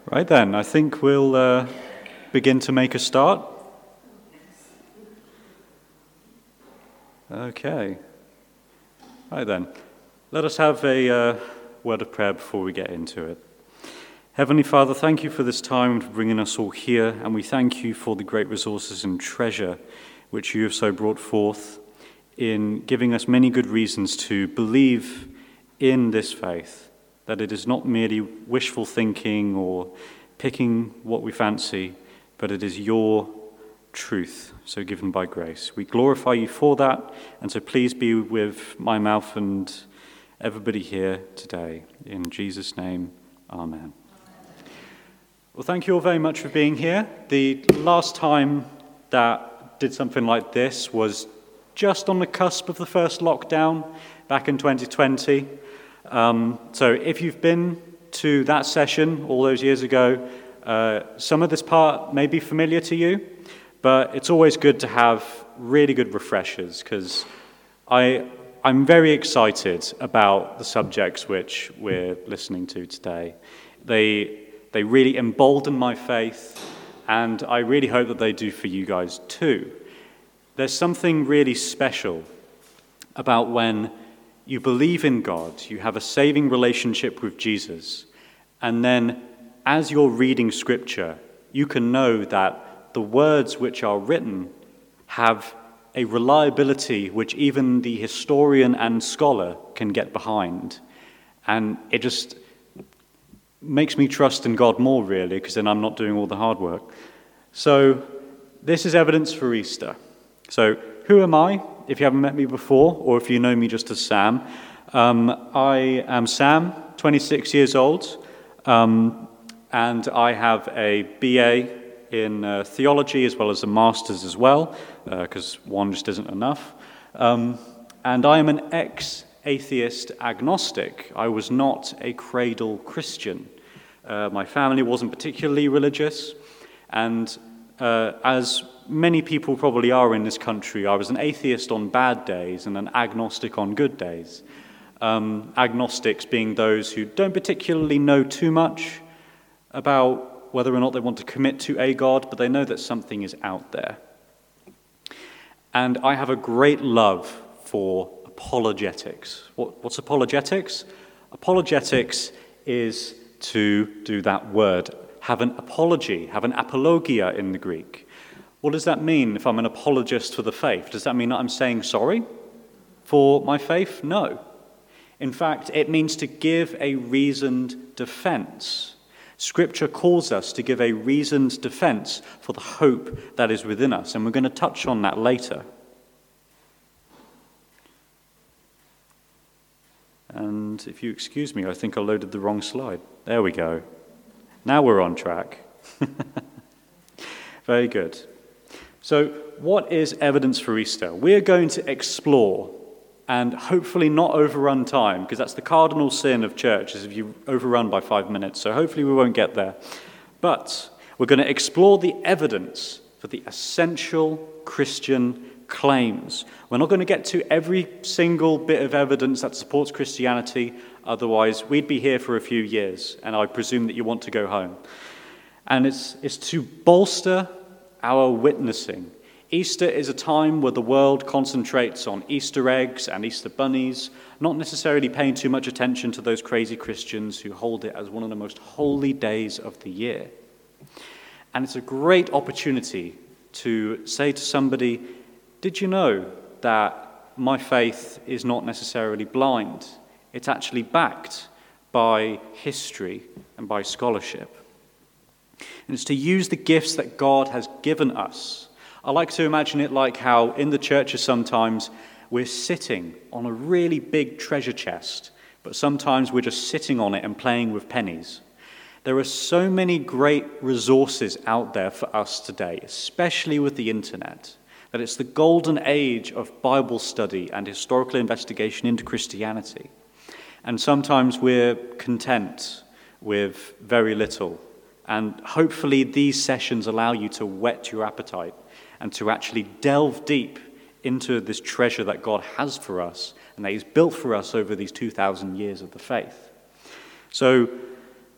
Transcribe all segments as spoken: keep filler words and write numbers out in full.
Right then, I think we'll uh, begin to make a start. Okay. Right then, let us have a uh, word of prayer before we get into it. Heavenly Father, thank you for this time, for bringing us all here, and we thank you for the great resources and treasure which you have so brought forth in giving us many good reasons to believe in this faith, that it is not merely wishful thinking or picking what we fancy, but it is your truth, so given by grace. We glorify you for that, and so please be with my mouth and everybody here today. In Jesus' name, amen. Well, thank you all very much for being here. The last time that did something like this was just on the cusp of the first lockdown back in twenty twenty. Um, so if you've been to that session all those years ago, uh, some of this part may be familiar to you, but it's always good to have really good refreshers, because I, I'm very excited about the subjects which we're listening to today. They, they really embolden my faith, and I really hope that they do for you guys too. There's something really special about when you believe in God, you have a saving relationship with Jesus, and then as you're reading Scripture, you can know that the words which are written have a reliability which even the historian and scholar can get behind. And it just makes me trust in God more, really, because then I'm not doing all the hard work. So this is evidence for Easter. So who am I? If you haven't met me before, or if you know me just as Sam, um, I am Sam, twenty-six years old, um, and I have a B A in uh, theology as well as a master's as well, because uh, one just isn't enough. Um, and I am an ex-atheist agnostic. I was not a cradle Christian. Uh, my family wasn't particularly religious, and uh, as many people probably are in this country, I was an atheist on bad days and an agnostic on good days. Um, agnostics being those who don't particularly know too much about whether or not they want to commit to a God, but they know that something is out there. And I have a great love for apologetics. What, what's apologetics? Apologetics is to do that word, have an apology, have an apologia in the Greek. What does that mean if I'm an apologist for the faith? Does that mean that I'm saying sorry for my faith? No. In fact, it means to give a reasoned defense. Scripture calls us to give a reasoned defense for the hope that is within us, and we're going to touch on that later. And if you excuse me, I think I loaded the wrong slide. There we go. Now we're on track. Very good. So what is evidence for Easter? We're going to explore and hopefully not overrun time, because that's the cardinal sin of church, is if you overrun by five minutes. So hopefully we won't get there. But we're going to explore the evidence for the essential Christian claims. We're not going to get to every single bit of evidence that supports Christianity, otherwise we'd be here for a few years, and I presume that you want to go home. And it's, it's to bolster our witnessing. Easter is a time where the world concentrates on Easter eggs and Easter bunnies, not necessarily paying too much attention to those crazy Christians who hold it as one of the most holy days of the year. And it's a great opportunity to say to somebody, did you know that my faith is not necessarily blind? It's actually backed by history and by scholarship. And it's to use the gifts that God has given us. I like to imagine it like how in the churches sometimes we're sitting on a really big treasure chest, but sometimes we're just sitting on it and playing with pennies. There are so many great resources out there for us today, especially with the internet, that it's the golden age of Bible study and historical investigation into Christianity. And sometimes we're content with very little. And hopefully these sessions allow you to whet your appetite and to actually delve deep into this treasure that God has for us and that He's built for us over these two thousand years of the faith. So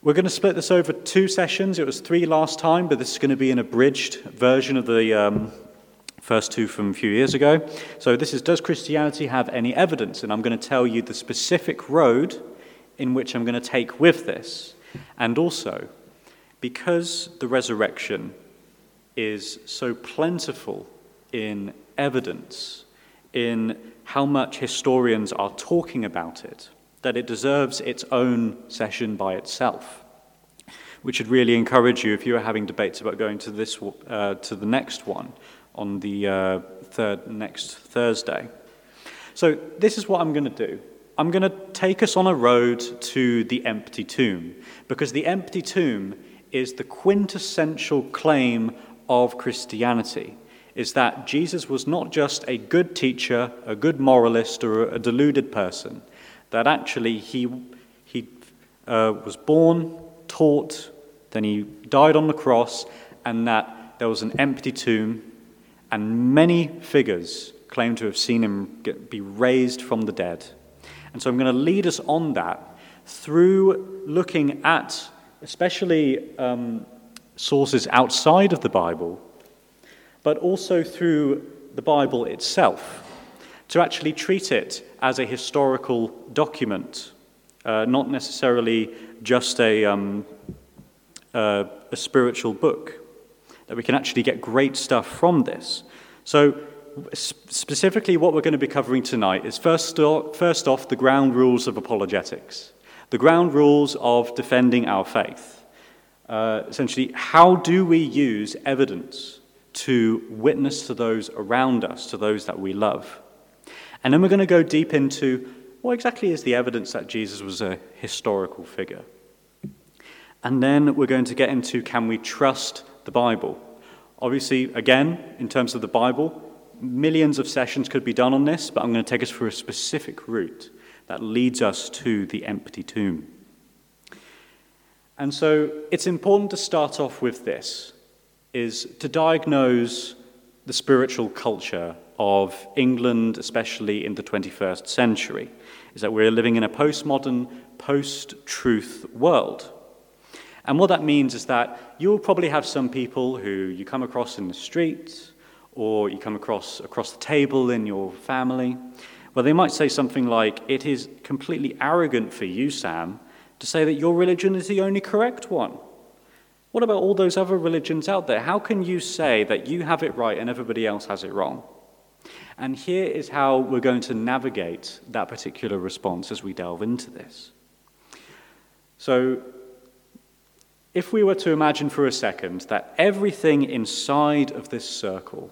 We're going to split this over two sessions. It was three last time, but this is going to be an abridged version of the um, first two from a few years ago. So this is, does Christianity have any evidence? And I'm going to tell you the specific road in which I'm going to take with this. And also, because the resurrection is so plentiful in evidence, in how much historians are talking about it, that it deserves its own session by itself, which should really encourage you if you are having debates about going to this uh, to the next one on the uh, third next Thursday. So this is what I'm going to do. I'm going to take us on a road to the empty tomb, because the empty tomb is the quintessential claim of Christianity, is that Jesus was not just a good teacher, a good moralist, or a deluded person, that actually he, he uh, was born, taught, then he died on the cross, and that there was an empty tomb, and many figures claim to have seen him get, be raised from the dead. And so I'm going to lead us on that through looking at especially um, sources outside of the Bible, but also through the Bible itself, to actually treat it as a historical document, uh, not necessarily just a, um, uh, a spiritual book, that we can actually get great stuff from this. So specifically what we're going to be covering tonight is first off, first off the ground rules of apologetics, the ground rules of defending our faith. Uh, essentially, how do we use evidence to witness to those around us, to those that we love? And then we're going to go deep into what exactly is the evidence that Jesus was a historical figure. And then we're going to get into, can we trust the Bible? Obviously, again, in terms of the Bible, millions of sessions could be done on this, but I'm going to take us through a specific route that leads us to the empty tomb. And so it's important to start off with this, is to diagnose the spiritual culture of England, especially in the twenty-first century, is that we're living in a postmodern, post-truth world. And what that means is that you'll probably have some people who you come across in the street, or you come across across the table in your family, where they might say something like, it is completely arrogant for you, Sam, to say that your religion is the only correct one. What about all those other religions out there? How can you say that you have it right and everybody else has it wrong? And here is how we're going to navigate that particular response as we delve into this. So, if we were to imagine for a second that everything inside of this circle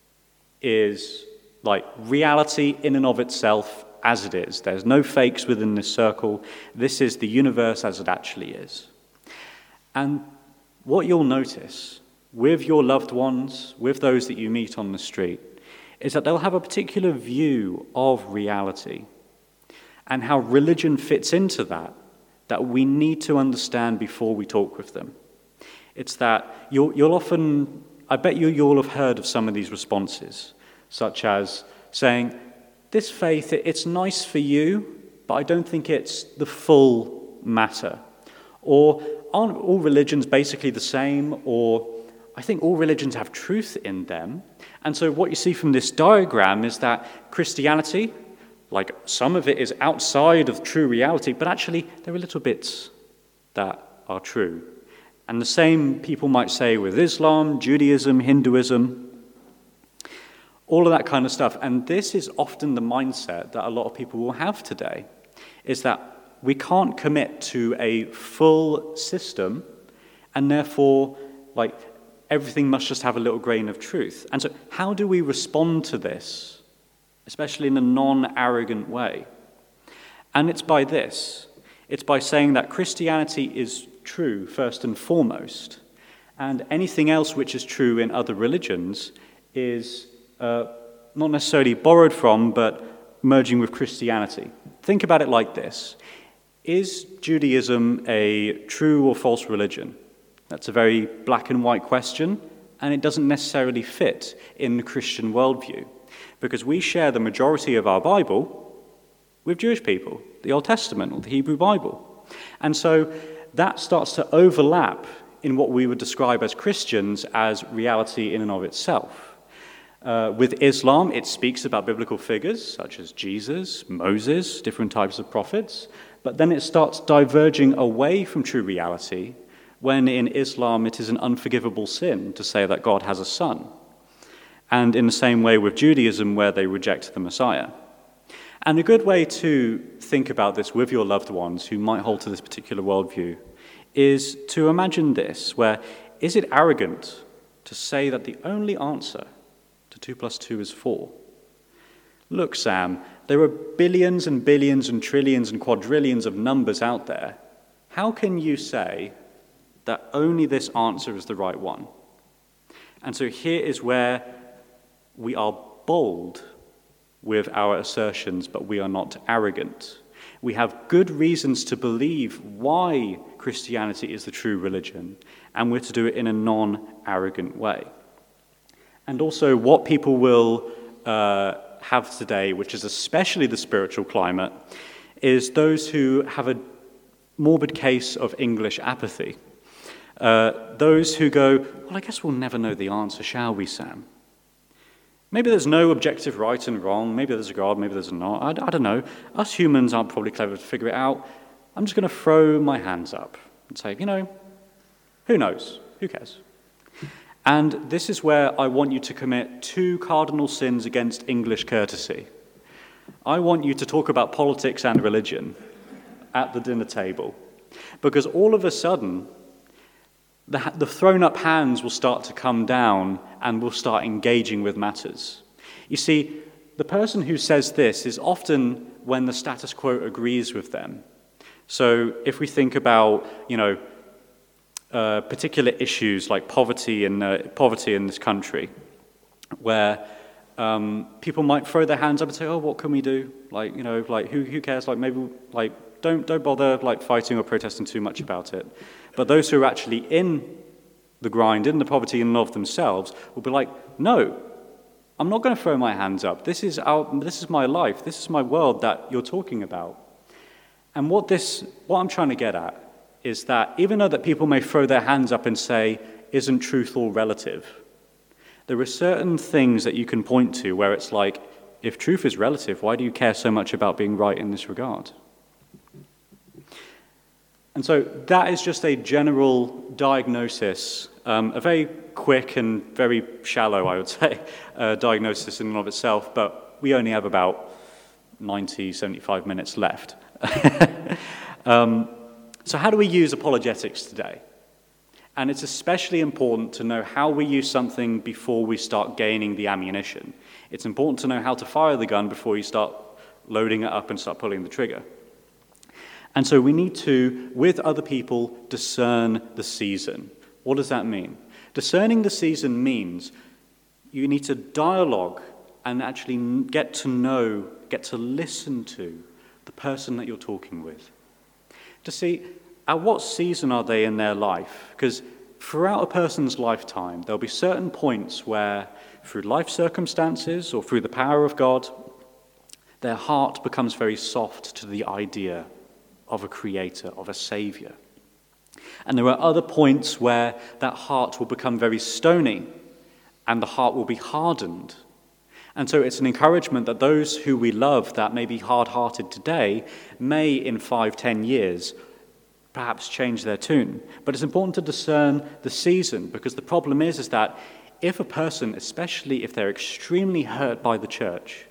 is like reality in and of itself as it is, there's no fakes within this circle, this is the universe as it actually is. And what you'll notice with your loved ones, with those that you meet on the street, is that they'll have a particular view of reality and how religion fits into that, that we need to understand before we talk with them. It's that you'll, you'll often, I bet you you'll have heard of some of these responses, such as saying, this faith, it's nice for you, but I don't think it's the full matter. Or, aren't all religions basically the same? Or, I think all religions have truth in them. And so what you see from this diagram is that Christianity, like some of it is outside of true reality, but actually there are little bits that are true. And the same people might say with Islam, Judaism, Hinduism, all of that kind of stuff. And this is often the mindset that a lot of people will have today, is that we can't commit to a full system, and therefore, like, everything must just have a little grain of truth. And so how do we respond to this, especially in a non-arrogant way? And it's by this. It's by saying that Christianity is true first and foremost, and anything else which is true in other religions is uh, not necessarily borrowed from, but merging with Christianity. Think about it like this. Is Judaism a true or false religion? That's a very black and white question, and it doesn't necessarily fit in the Christian worldview, because we share the majority of our Bible with Jewish people, the Old Testament or the Hebrew Bible. And so that starts to overlap in what we would describe as Christians as reality in and of itself. Uh, with Islam, it speaks about biblical figures such as Jesus, Moses, different types of prophets, but then it starts diverging away from true reality when in Islam it is an unforgivable sin to say that God has a son. And in the same way with Judaism, where they reject the Messiah. And a good way to think about this with your loved ones who might hold to this particular worldview is to imagine this, where is it arrogant to say that the only answer to two plus two is four? Look, Sam, there are billions and billions and trillions and quadrillions of numbers out there. How can you say that only this answer is the right one? And so here is where we are bold with our assertions, but we are not arrogant. We have good reasons to believe why Christianity is the true religion, and we're to do it in a non-arrogant way. And also what people will uh, have today, which is especially the spiritual climate, is those who have a morbid case of English apathy. Uh, those who go, well, I guess we'll never know the answer, shall we, Sam? Maybe there's no objective right and wrong. Maybe there's a God, maybe there's not. I, I don't know. Us humans aren't probably clever to figure it out. I'm just going to throw my hands up and say, you know, who knows? Who cares? And this is where I want you to commit two cardinal sins against English courtesy. I want you to talk about politics and religion at the dinner table, because all of a sudden, The, the thrown-up hands will start to come down and will start engaging with matters. You see, the person who says this is often when the status quo agrees with them. So if we think about, you know, uh, particular issues like poverty in, uh, poverty in this country, where um, people might throw their hands up and say, oh, what can we do? Like, you know, like, who, who cares? Like, maybe, like, don't, don't bother, like, fighting or protesting too much about it. But those who are actually in the grind, in the poverty in and of themselves, will be like, no, I'm not going to throw my hands up. This is our, this is my life. This is my world that you're talking about. And what this, what I'm trying to get at is that even though that people may throw their hands up and say, isn't truth all relative? There are certain things that you can point to where it's like, if truth is relative, why do you care so much about being right in this regard? And so that is just a general diagnosis, um, a very quick and very shallow, I would say, uh, diagnosis in and of itself, but we only have about ninety, seventy-five minutes left. um, so how do we use apologetics today? And it's especially important to know how we use something before we start gaining the ammunition. It's important to know how to fire the gun before you start loading it up and start pulling the trigger. And so we need to, with other people, discern the season. What does that mean? Discerning the season means you need to dialogue and actually get to know, get to listen to the person that you're talking with. To see at what season are they in their life? Because throughout a person's lifetime, there'll be certain points where, through life circumstances or through the power of God, their heart becomes very soft to the idea of a creator, of a savior. And there are other points where that heart will become very stony and the heart will be hardened. And so it's an encouragement that those who we love that may be hard-hearted today may in five, ten years perhaps change their tune. But it's important to discern the season, because the problem is, is that if a person, especially if they're extremely hurt by the church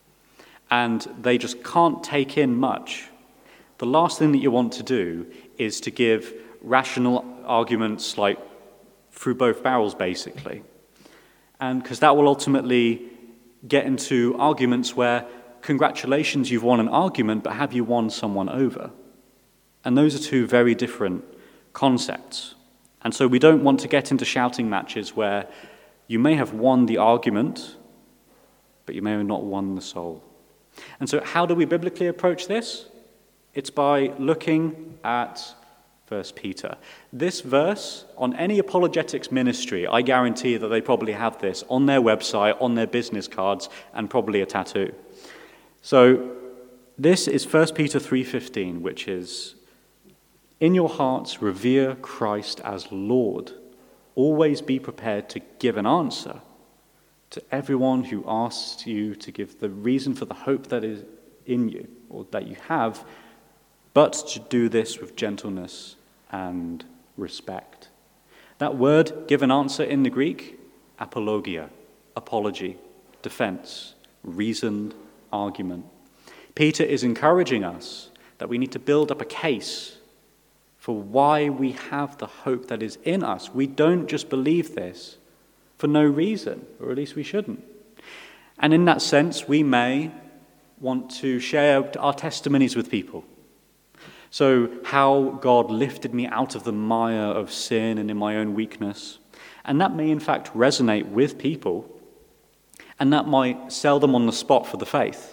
and they just can't take in much, the last thing that you want to do is to give rational arguments like through both barrels, basically. And because that will ultimately get into arguments where, congratulations, you've won an argument, but have you won someone over? And those are two very different concepts. And so we don't want to get into shouting matches where you may have won the argument, but you may have not won the soul. And so how do we biblically approach this? It's by looking at First Peter. This verse, on any apologetics ministry, I guarantee that they probably have this on their website, on their business cards, and probably a tattoo. So this is First Peter three fifteen, which is In your hearts, revere Christ as Lord. Always be prepared to give an answer to everyone who asks you to give the reason for the hope that is in you, or that you have, but to do this with gentleness and respect. That word, give an answer in the Greek, apologia, apology, defense, reasoned argument. Peter is encouraging us that we need to build up a case for why we have the hope that is in us. We don't just believe this for no reason, or at least we shouldn't. And in that sense, we may want to share our testimonies with people. So how God lifted me out of the mire of sin and in my own weakness. And that may in fact resonate with people, and that might sell them on the spot for the faith.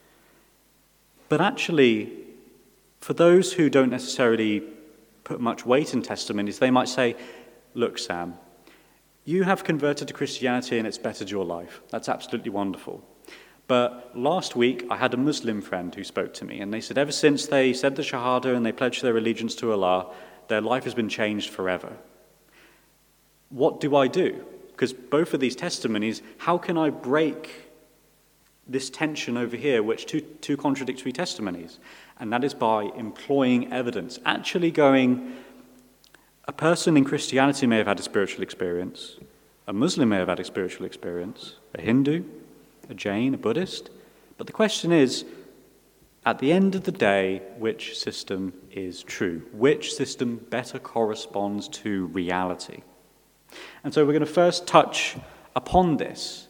But actually, for those who don't necessarily put much weight in testimonies, they might say, look, Sam, you have converted to Christianity and it's bettered your life. That's absolutely wonderful. But last week, I had a Muslim friend who spoke to me, and they said ever since they said the Shahada and they pledged their allegiance to Allah, their life has been changed forever. What do I do? Because both of these testimonies, how can I break this tension over here, which two, two contradictory testimonies? And that is by employing evidence, actually going, a person in Christianity may have had a spiritual experience, a Muslim may have had a spiritual experience, a Hindu, a Jain, a Buddhist. But the question is, at the end of the day, which system is true? Which system better corresponds to reality? And so we're going to first touch upon this.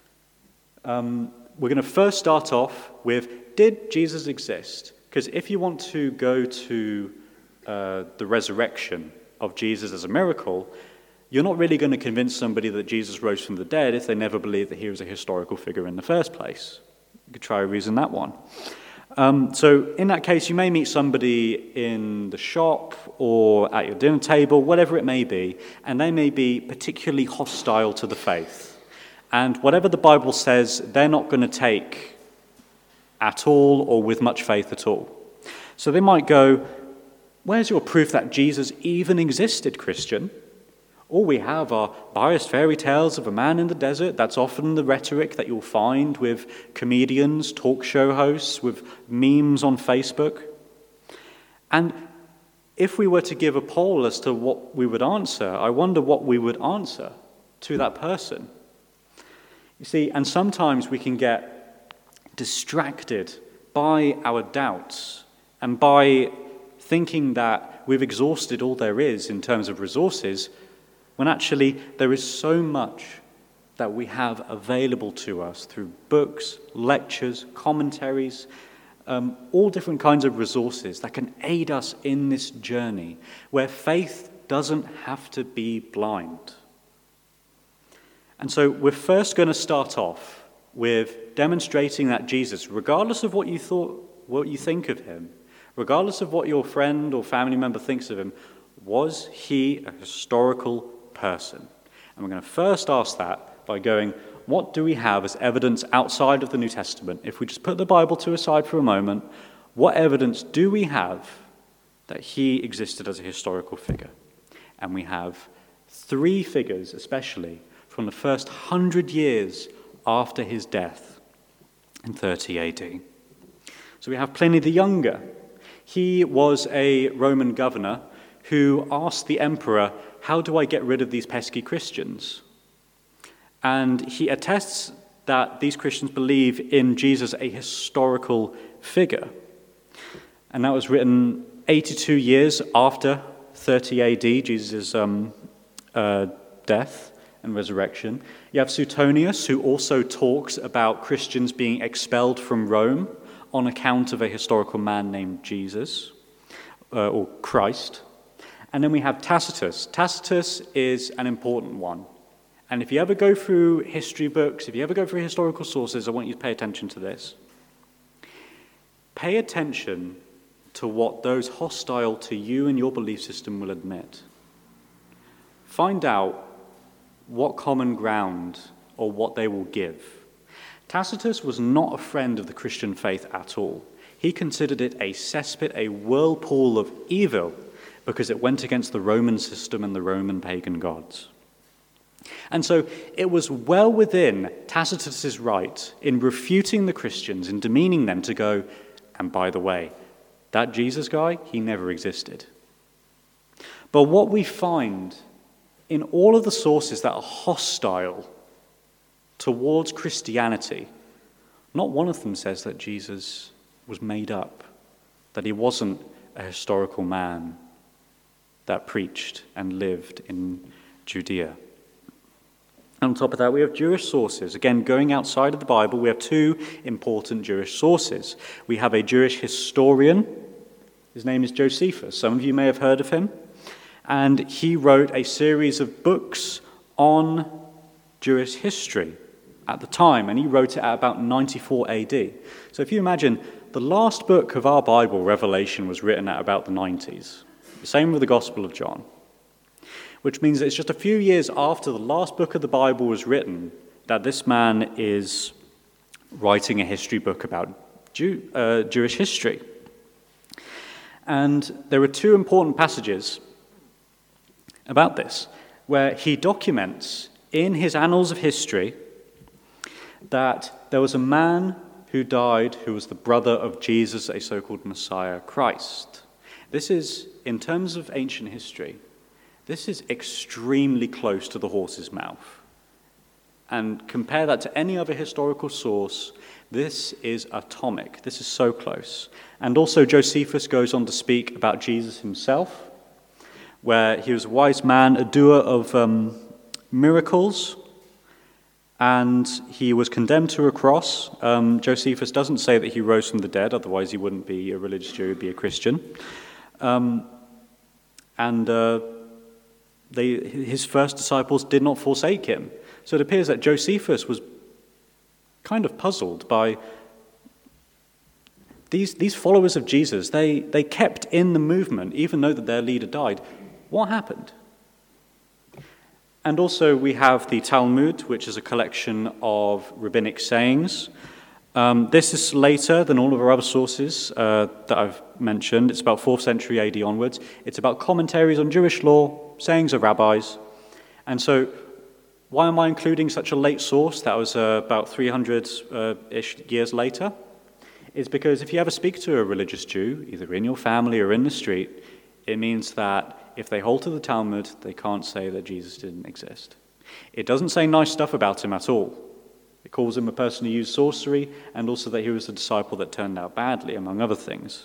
Um, we're going to first start off with, did Jesus exist? Because if you want to go to uh, the resurrection of Jesus as a miracle, you're not really going to convince somebody that Jesus rose from the dead if they never believed that he was a historical figure in the first place. You could try to reason that one. Um, so in that case, you may meet somebody in the shop or at your dinner table, whatever it may be, and they may be particularly hostile to the faith. And whatever the Bible says, they're not going to take at all or with much faith at all. So they might go, where's your proof that Jesus even existed, Christian? All we have are biased fairy tales of a man in the desert. That's often the rhetoric that you'll find with comedians, talk show hosts, with memes on Facebook. And if we were to give a poll as to what we would answer, I wonder what we would answer to that person. You see, and sometimes we can get distracted by our doubts and by thinking that we've exhausted all there is in terms of resources, when actually there is so much that we have available to us through books, lectures, commentaries, um, all different kinds of resources that can aid us in this journey where faith doesn't have to be blind. And so we're first going to start off with demonstrating that Jesus, regardless of what you thought, what you think of him, regardless of what your friend or family member thinks of him, was he a historical person? And we're going to first ask that by going, what do we have as evidence outside of the New Testament? If we just put the Bible to a side for a moment, what evidence do we have that he existed as a historical figure? And we have three figures, especially from the first hundred years after his death in thirty A D. So we have Pliny the Younger. He was a Roman governor who asked the emperor, how do I get rid of these pesky Christians? And he attests that these Christians believe in Jesus, a historical figure. And that was written eighty-two years after thirty A D, Jesus' um, uh, death and resurrection. You have Suetonius, who also talks about Christians being expelled from Rome on account of a historical man named Jesus, uh, or Christ. And then we have Tacitus. Tacitus is an important one. And if you ever go through history books, if you ever go through historical sources, I want you to pay attention to this. Pay attention to what those hostile to you and your belief system will admit. Find out what common ground or what they will give. Tacitus was not a friend of the Christian faith at all. He considered it a cesspit, a whirlpool of evil, because it went against the Roman system and the Roman pagan gods. And so it was well within Tacitus's right in refuting the Christians, in demeaning them, to go, and by the way, that Jesus guy, he never existed. But what we find in all of the sources that are hostile towards Christianity, not one of them says that Jesus was made up, that he wasn't a historical man that preached and lived in Judea. And on top of that, we have Jewish sources. Again, going outside of the Bible, we have two important Jewish sources. We have a Jewish historian. His name is Josephus. Some of you may have heard of him. And he wrote a series of books on Jewish history at the time, and he wrote it at about ninety-four A D. So if you imagine, the last book of our Bible, Revelation, was written at about the nineties. The same with the Gospel of John, which means that it's just a few years after the last book of the Bible was written that this man is writing a history book about Jew, uh, Jewish history. And there are two important passages about this, where he documents in his annals of history that there was a man who died who was the brother of Jesus, a so-called Messiah, Christ. This is, in terms of ancient history, this is extremely close to the horse's mouth. And compare that to any other historical source, this is atomic. This is so close. And also Josephus goes on to speak about Jesus himself, where he was a wise man, a doer of um, miracles, and he was condemned to a cross. Um, Josephus doesn't say that he rose from the dead, otherwise he wouldn't be a religious Jew, he'd be a Christian. Um, and uh, they, his first disciples did not forsake him. So it appears that Josephus was kind of puzzled by these, these followers of Jesus. They, they kept in the movement, even though that their leader died. What happened? And also we have the Talmud, which is a collection of rabbinic sayings. Um, this is later than all of our other sources uh, that I've mentioned. It's about fourth century A D onwards. It's about commentaries on Jewish law, sayings of rabbis. And so why am I including such a late source? That was uh, about three hundred-ish uh, years later. It's because if you ever speak to a religious Jew, either in your family or in the street, it means that if they hold to the Talmud, they can't say that Jesus didn't exist. It doesn't say nice stuff about him at all. It calls him a person who used sorcery, and also that he was a disciple that turned out badly, among other things.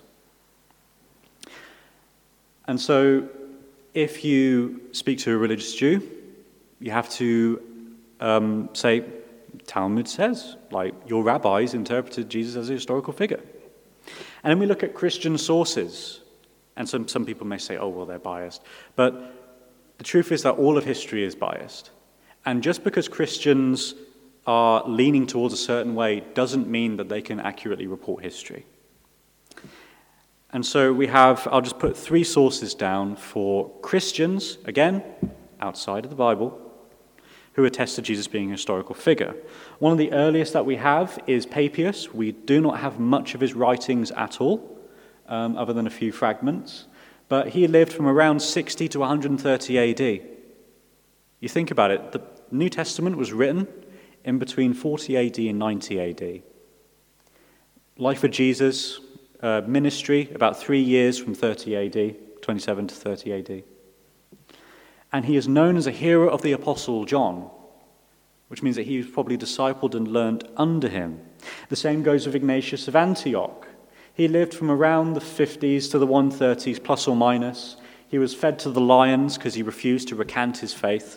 And so, if you speak to a religious Jew, you have to um, say, Talmud says, like, your rabbis interpreted Jesus as a historical figure. And then we look at Christian sources. And some, some people may say, oh, well, they're biased. But the truth is that all of history is biased. And just because Christians are leaning towards a certain way doesn't mean that they can accurately report history. And so we have, I'll just put three sources down for Christians, again, outside of the Bible, who attest to Jesus being a historical figure. One of the earliest that we have is Papias. We do not have much of his writings at all. Um, other than a few fragments, but he lived from around sixty to one hundred thirty A D. You think about it, the New Testament was written in between forty A D and ninety A D. Life of Jesus, uh, ministry, about three years from thirty A D, twenty-seven to thirty A D. And he is known as a hero of the Apostle John, which means that he was probably discipled and learned under him. The same goes with Ignatius of Antioch. He lived from around the fifties to the one thirties, plus or minus. He was fed to the lions because he refused to recant his faith.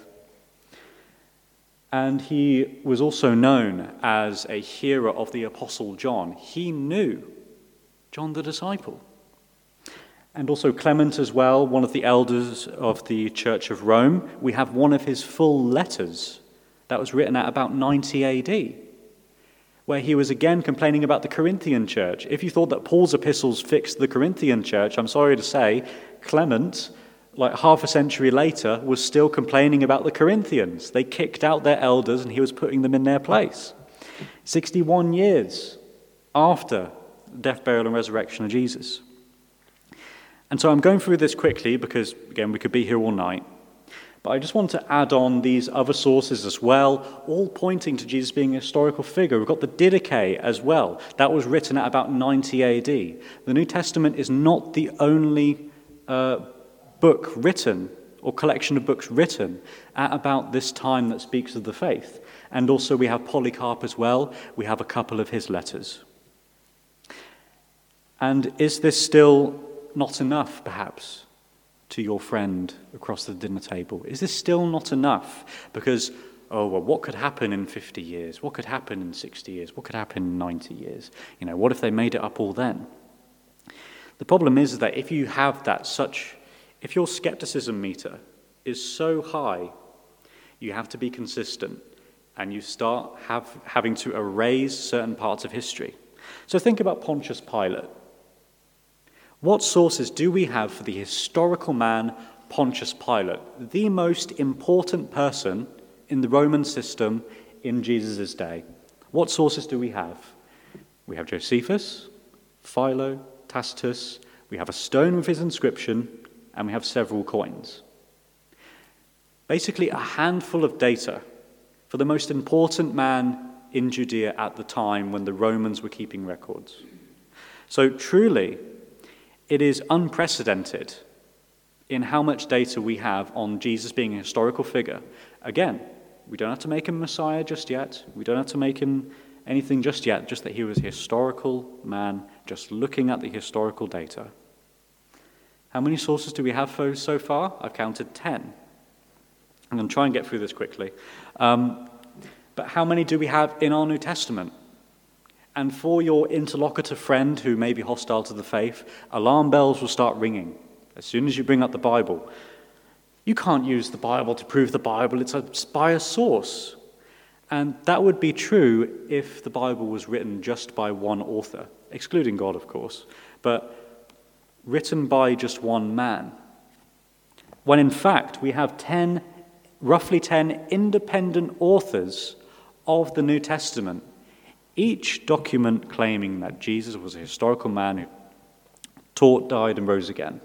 And he was also known as a hero of the Apostle John. He knew John the disciple. And also Clement as well, one of the elders of the Church of Rome. We have one of his full letters that was written at about ninety A D, where he was again complaining about the Corinthian church. If you thought that Paul's epistles fixed the Corinthian church, I'm sorry to say, Clement, like half a century later, was still complaining about the Corinthians. They kicked out their elders and he was putting them in their place. sixty-one years after the death, burial, and resurrection of Jesus. And so I'm going through this quickly because, again, we could be here all night. But I just want to add on these other sources as well, all pointing to Jesus being a historical figure. We've got the Didache as well. That was written at about ninety A D. The New Testament is not the only uh, book written or collection of books written at about this time that speaks of the faith. And also we have Polycarp as well. We have a couple of his letters. And is this still not enough, perhaps, to your friend across the dinner table? Is this still not enough? Because, oh, well, what could happen in fifty years? What could happen in sixty years? What could happen in ninety years? You know, what if they made it up all then? The problem is that if you have that such, if your skepticism meter is so high, you have to be consistent and you start have, having to erase certain parts of history. So think about Pontius Pilate. What sources do we have for the historical man Pontius Pilate, the most important person in the Roman system in Jesus' day? What sources do we have? We have Josephus, Philo, Tacitus, we have a stone with his inscription, and we have several coins. Basically, a handful of data for the most important man in Judea at the time when the Romans were keeping records. So truly, it is unprecedented in how much data we have on Jesus being a historical figure. Again, we don't have to make him Messiah just yet. We don't have to make him anything just yet, just that he was a historical man, just looking at the historical data. How many sources do we have for so far? I've counted ten. I'm going to try and get through this quickly. Um, but how many do we have in our New Testament? And for your interlocutor friend who may be hostile to the faith, alarm bells will start ringing as soon as you bring up the Bible. You can't use the Bible to prove the Bible. It's a, by a source. And that would be true if the Bible was written just by one author, excluding God, of course, but written by just one man. When in fact we have ten, roughly ten independent authors of the New Testament, each document claiming that Jesus was a historical man who taught, died, and rose again.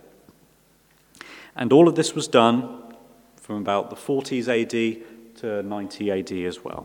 And all of this was done from about the forties A D to ninety A D as well.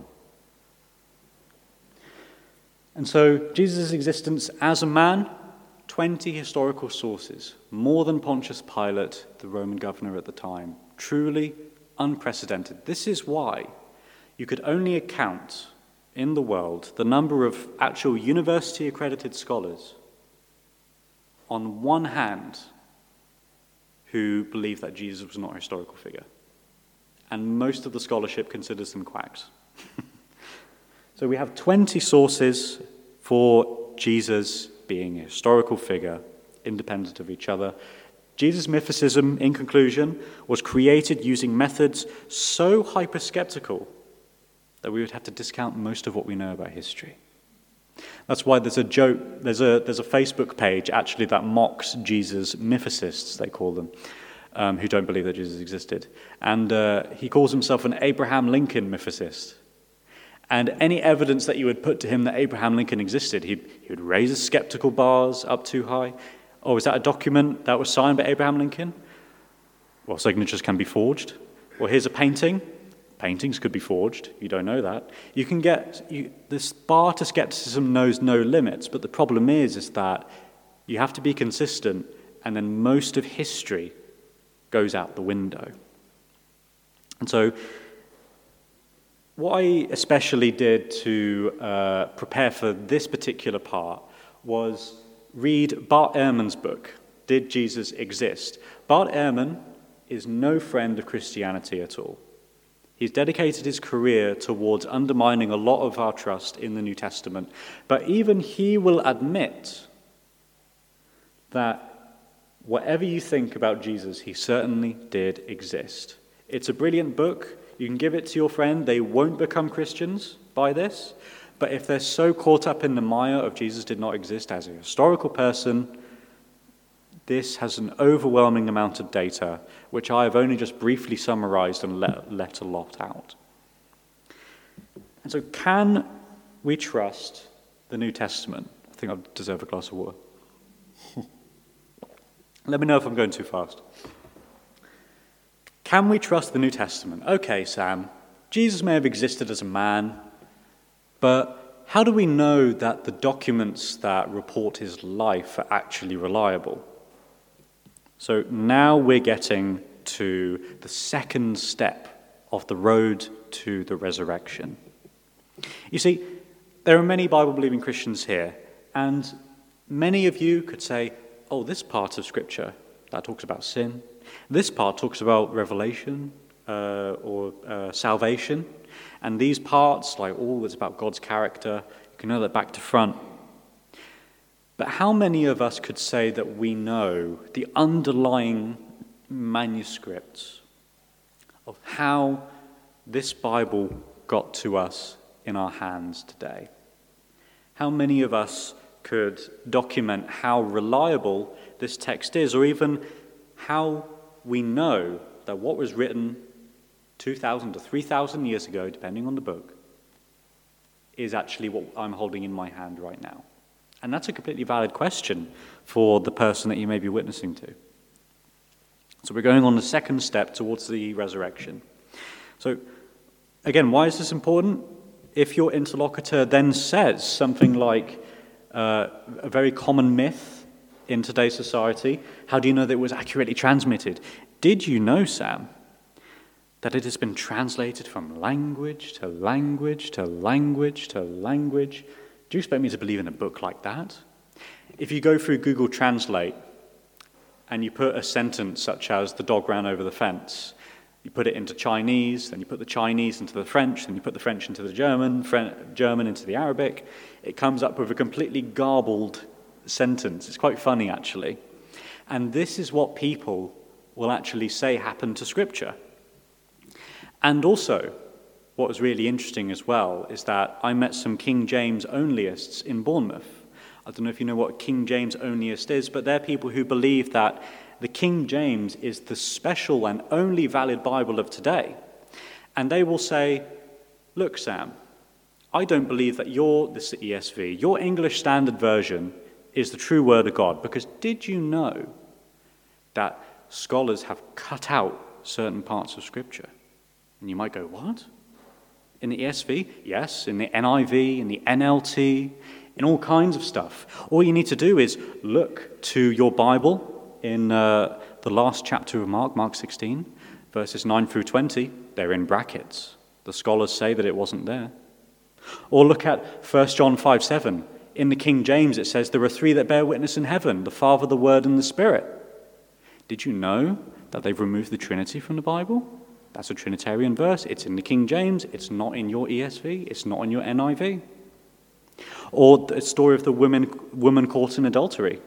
And so Jesus' existence as a man, twenty historical sources, more than Pontius Pilate, the Roman governor at the time. Truly unprecedented. This is why you could only account in the world the number of actual university-accredited scholars on one hand who believe that Jesus was not a historical figure. And most of the scholarship considers them quacks. So we have twenty sources for Jesus being a historical figure, independent of each other. Jesus' mythicism, in conclusion, was created using methods so hyper-skeptical that we would have to discount most of what we know about history. That's why there's a joke, there's a there's a Facebook page actually that mocks Jesus' mythicists, they call them, um, who don't believe that Jesus existed. And uh, he calls himself an Abraham Lincoln mythicist. And any evidence that you would put to him that Abraham Lincoln existed, he'd, he would raise his skeptical bars up too high. Oh, is that a document that was signed by Abraham Lincoln? Well, signatures can be forged. Well, here's a painting. Paintings could be forged. You don't know that. You can get, you, this bar to skepticism knows no limits, but the problem is, is that you have to be consistent, and then most of history goes out the window. And so what I especially did to uh, prepare for this particular part was read Bart Ehrman's book, Did Jesus Exist? Bart Ehrman is no friend of Christianity at all. He's dedicated his career towards undermining a lot of our trust in the New Testament, but even he will admit that whatever you think about Jesus, he certainly did exist. It's a brilliant book. You can give it to your friend. They won't become Christians by this. But if they're so caught up in the mire of Jesus did not exist as a historical person, this has an overwhelming amount of data, which I have only just briefly summarized and let, let a lot out. And so can we trust the New Testament? I think I deserve a glass of water. Let me know if I'm going too fast. Can we trust the New Testament? Okay, Sam, Jesus may have existed as a man, but how do we know that the documents that report his life are actually reliable? So now we're getting to the second step of the road to the resurrection. You see, there are many Bible-believing Christians here, and many of you could say, oh, this part of Scripture, that talks about sin. This part talks about revelation uh, or uh, salvation. And these parts, like all that's about God's character, you can know that back to front. But how many of us could say that we know the underlying manuscripts of how this Bible got to us in our hands today? How many of us could document how reliable this text is, or even how we know that what was written two thousand to three thousand years ago, depending on the book, is actually what I'm holding in my hand right now? And that's a completely valid question for the person that you may be witnessing to. So we're going on the second step towards the resurrection. So again, why is this important? If your interlocutor then says something like uh, a very common myth in today's society, how do you know that it was accurately transmitted? Did you know, Sam, that it has been translated from language to language to language to language? Do you expect me to believe in a book like that? If you go through Google Translate and you put a sentence such as "the dog ran over the fence," you put it into Chinese, then you put the Chinese into the French, then you put the French into the German, French, German into the Arabic, it comes up with a completely garbled sentence. It's quite funny, actually. And this is what people will actually say happened to Scripture. And also, what was really interesting as well is that I met some King James onlyists in Bournemouth. I don't know if you know what King James onlyist is, but they're people who believe that the King James is the special and only valid Bible of today. And they will say, look, Sam, I don't believe that your, this is the E S V, your English Standard Version is the true word of God, because did you know that scholars have cut out certain parts of Scripture? And you might go, what? In the E S V? Yes. In the N I V, in the N L T, in all kinds of stuff. All you need to do is look to your Bible in uh, the last chapter of Mark, Mark sixteen, verses nine through twenty. They're in brackets. The scholars say that it wasn't there. Or look at First John five seven. In the King James, it says, there are three that bear witness in heaven, the Father, the Word, and the Spirit. Did you know that they've removed the Trinity from the Bible? That's a Trinitarian verse. It's in the King James. It's not in your E S V. It's not in your N I V. Or the story of the woman, woman caught in adultery.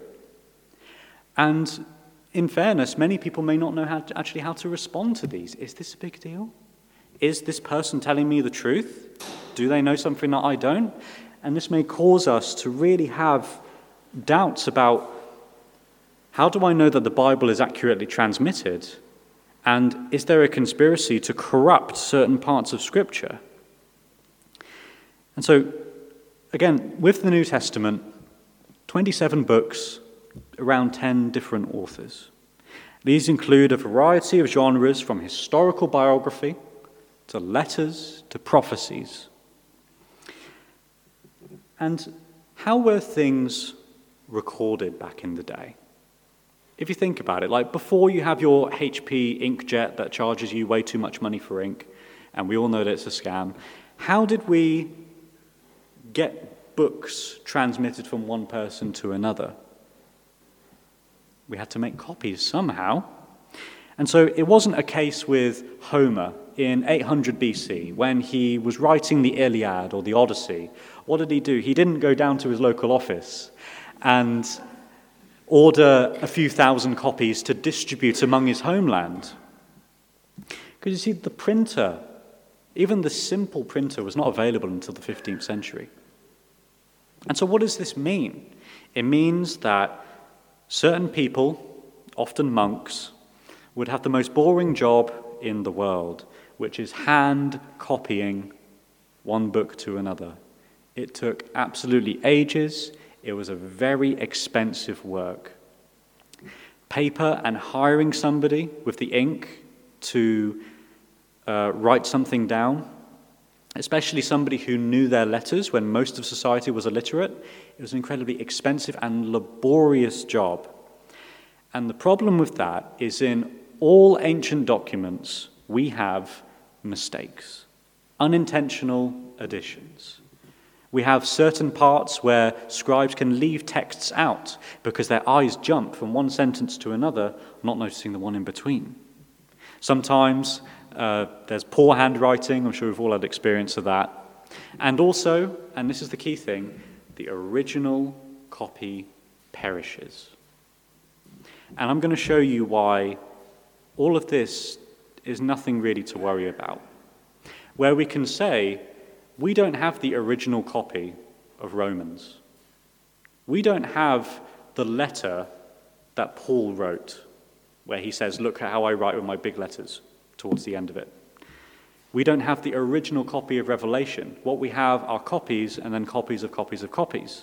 And in fairness, many people may not know how to, actually how to respond to these. Is this a big deal? Is this person telling me the truth? Do they know something that I don't? And this may cause us to really have doubts about, how do I know that the Bible is accurately transmitted? And is there a conspiracy to corrupt certain parts of Scripture? And so, again, with the New Testament, twenty-seven books, around ten different authors. These include a variety of genres, from historical biography to letters to prophecies. And how were things recorded back in the day? If you think about it, like before you have your H P inkjet that charges you way too much money for ink, and we all know that it's a scam, how did we get books transmitted from one person to another? We had to make copies somehow. And so it wasn't a case with Homer in eight hundred B C when he was writing the Iliad or the Odyssey. What did he do? He didn't go down to his local office and order a few thousand copies to distribute among his homeland. Because you see, the printer, even the simple printer, was not available until the fifteenth century. And so what does this mean? It means that certain people, often monks, would have the most boring job in the world, which is hand copying one book to another. It took absolutely ages. It was a very expensive work. paper and hiring somebody with the ink to uh, write something down, especially somebody who knew their letters when most of society was illiterate. It was an incredibly expensive and laborious job. And the problem with that is in all ancient documents, we have mistakes, unintentional additions. We have certain parts where scribes can leave texts out because their eyes jump from one sentence to another, not noticing the one in between. Sometimes uh, there's poor handwriting. I'm sure we've all had experience of that. And also, and this is the key thing, the original copy perishes. And I'm going to show you why all of this is nothing really to worry about. Where we can say, we don't have the original copy of Romans. We don't have the letter that Paul wrote, where he says, look at how I write with my big letters towards the end of it. We don't have the original copy of Revelation. What we have are copies and then copies of copies of copies.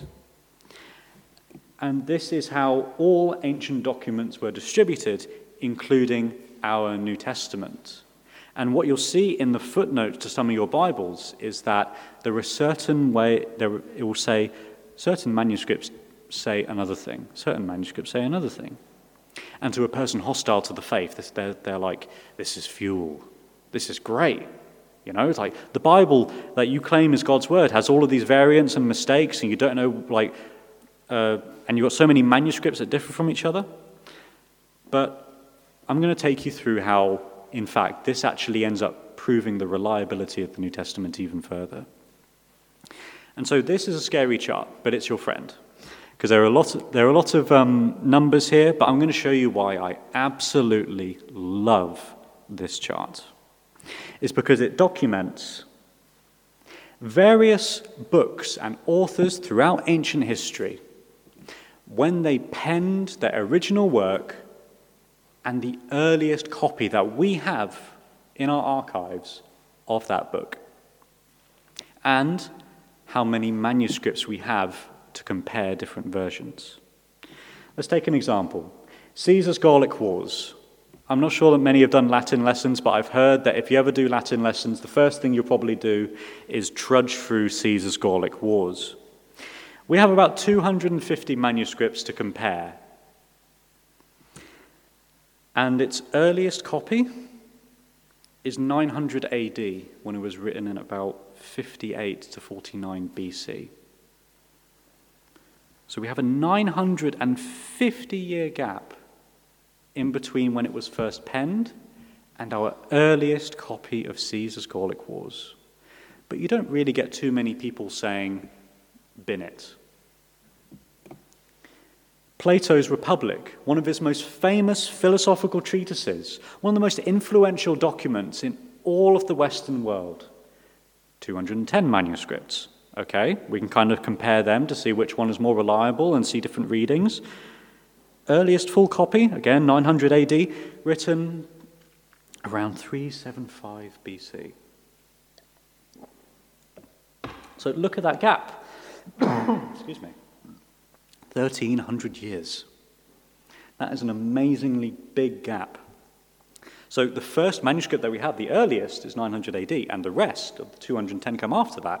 And this is how all ancient documents were distributed, including our New Testament. And what you'll see in the footnotes to some of your Bibles is that there are certain way, there, it will say certain manuscripts say another thing, certain manuscripts say another thing. And to a person hostile to the faith, they're, they're like, this is fuel. This is great. You know, it's like the Bible that you claim is God's word has all of these variants and mistakes, and you don't know, like, uh, and you've got so many manuscripts that differ from each other. But I'm going to take you through how, in fact, this actually ends up proving the reliability of the New Testament even further. And so this is a scary chart, but it's your friend. Because there are a lot of, there are a lot of um, numbers here, but I'm going to show you why I absolutely love this chart. It's because it documents various books and authors throughout ancient history when they penned their original work and the earliest copy that we have in our archives of that book, and how many manuscripts we have to compare different versions. Let's take an example. Caesar's Gallic Wars. I'm not sure that many have done Latin lessons, but I've heard that if you ever do Latin lessons, the first thing you'll probably do is trudge through Caesar's Gallic Wars. We have about two hundred fifty manuscripts to compare. And its earliest copy is nine hundred A D, when it was written in about fifty-eight to forty-nine B C. So we have a nine hundred fifty year gap in between when it was first penned and our earliest copy of Caesar's Gallic Wars. But you don't really get too many people saying, bin it. Plato's Republic, one of his most famous philosophical treatises, one of the most influential documents in all of the Western world, two hundred ten manuscripts. Okay, we can kind of compare them to see which one is more reliable and see different readings. Earliest full copy, again, nine hundred A D, written around three seventy-five B C. So look at that gap. Excuse me. thirteen hundred years. That is an amazingly big gap. So the first manuscript that we have, the earliest, is nine hundred A D, and the rest of the two hundred ten come after that.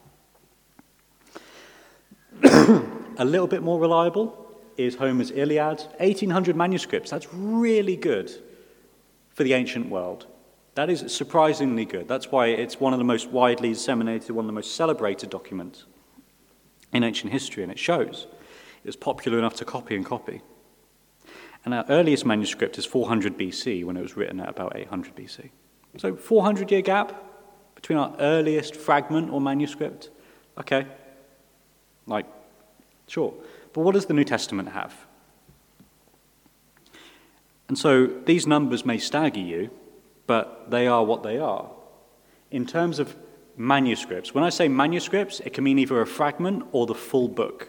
A little bit more reliable is Homer's Iliad, eighteen hundred manuscripts. That's really good for the ancient world. That is surprisingly good. That's why it's one of the most widely disseminated, one of the most celebrated documents in ancient history, and it shows it was popular enough to copy and copy. And our earliest manuscript is four hundred B C, when it was written at about eight hundred B C. So four hundred year gap between our earliest fragment or manuscript. Okay, like, sure. But what does the New Testament have? And so these numbers may stagger you, but they are what they are. In terms of manuscripts, when I say manuscripts, it can mean either a fragment or the full book.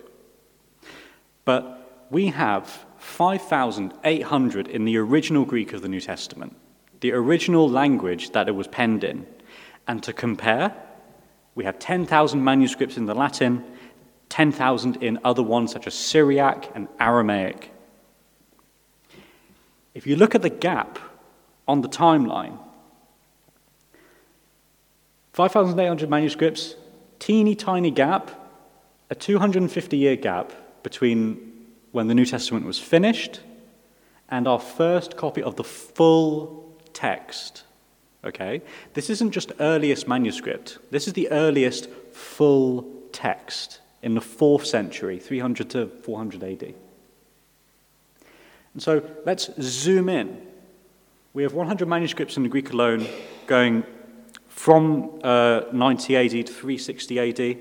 But we have five thousand eight hundred in the original Greek of the New Testament, the original language that it was penned in. And to compare, we have ten thousand manuscripts in the Latin, ten thousand in other ones such as Syriac and Aramaic. If you look at the gap on the timeline, five thousand eight hundred manuscripts, teeny tiny gap, a two hundred fifty year gap between when the New Testament was finished and our first copy of the full text. Okay? This isn't just earliest manuscript. This is the earliest full text in the fourth century, three hundred to four hundred A D. And so let's zoom in. We have one hundred manuscripts in the Greek alone going from uh, ninety A D to three sixty A D.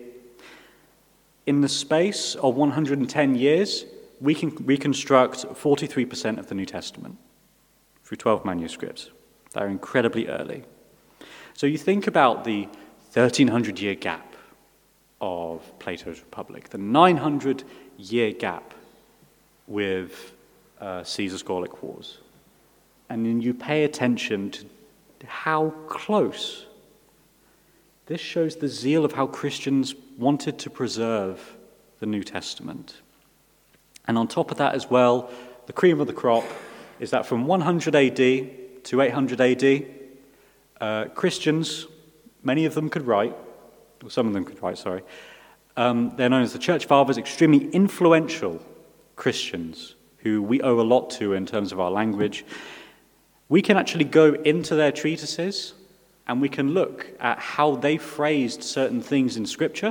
In the space of one hundred ten years, we can reconstruct forty-three percent of the New Testament through twelve manuscripts. They're incredibly early. So you think about the thirteen hundred year gap of Plato's Republic, the nine hundred year gap with uh, Caesar's Gallic Wars. And then you pay attention to how close. This shows the zeal of how Christians wanted to preserve the New Testament. And on top of that as well, the cream of the crop is that from one hundred A D to eight hundred A D, uh, Christians, many of them could write, or some of them could write, sorry. Um, they're known as the Church Fathers, extremely influential Christians who we owe a lot to in terms of our language. We can actually go into their treatises and we can look at how they phrased certain things in Scripture,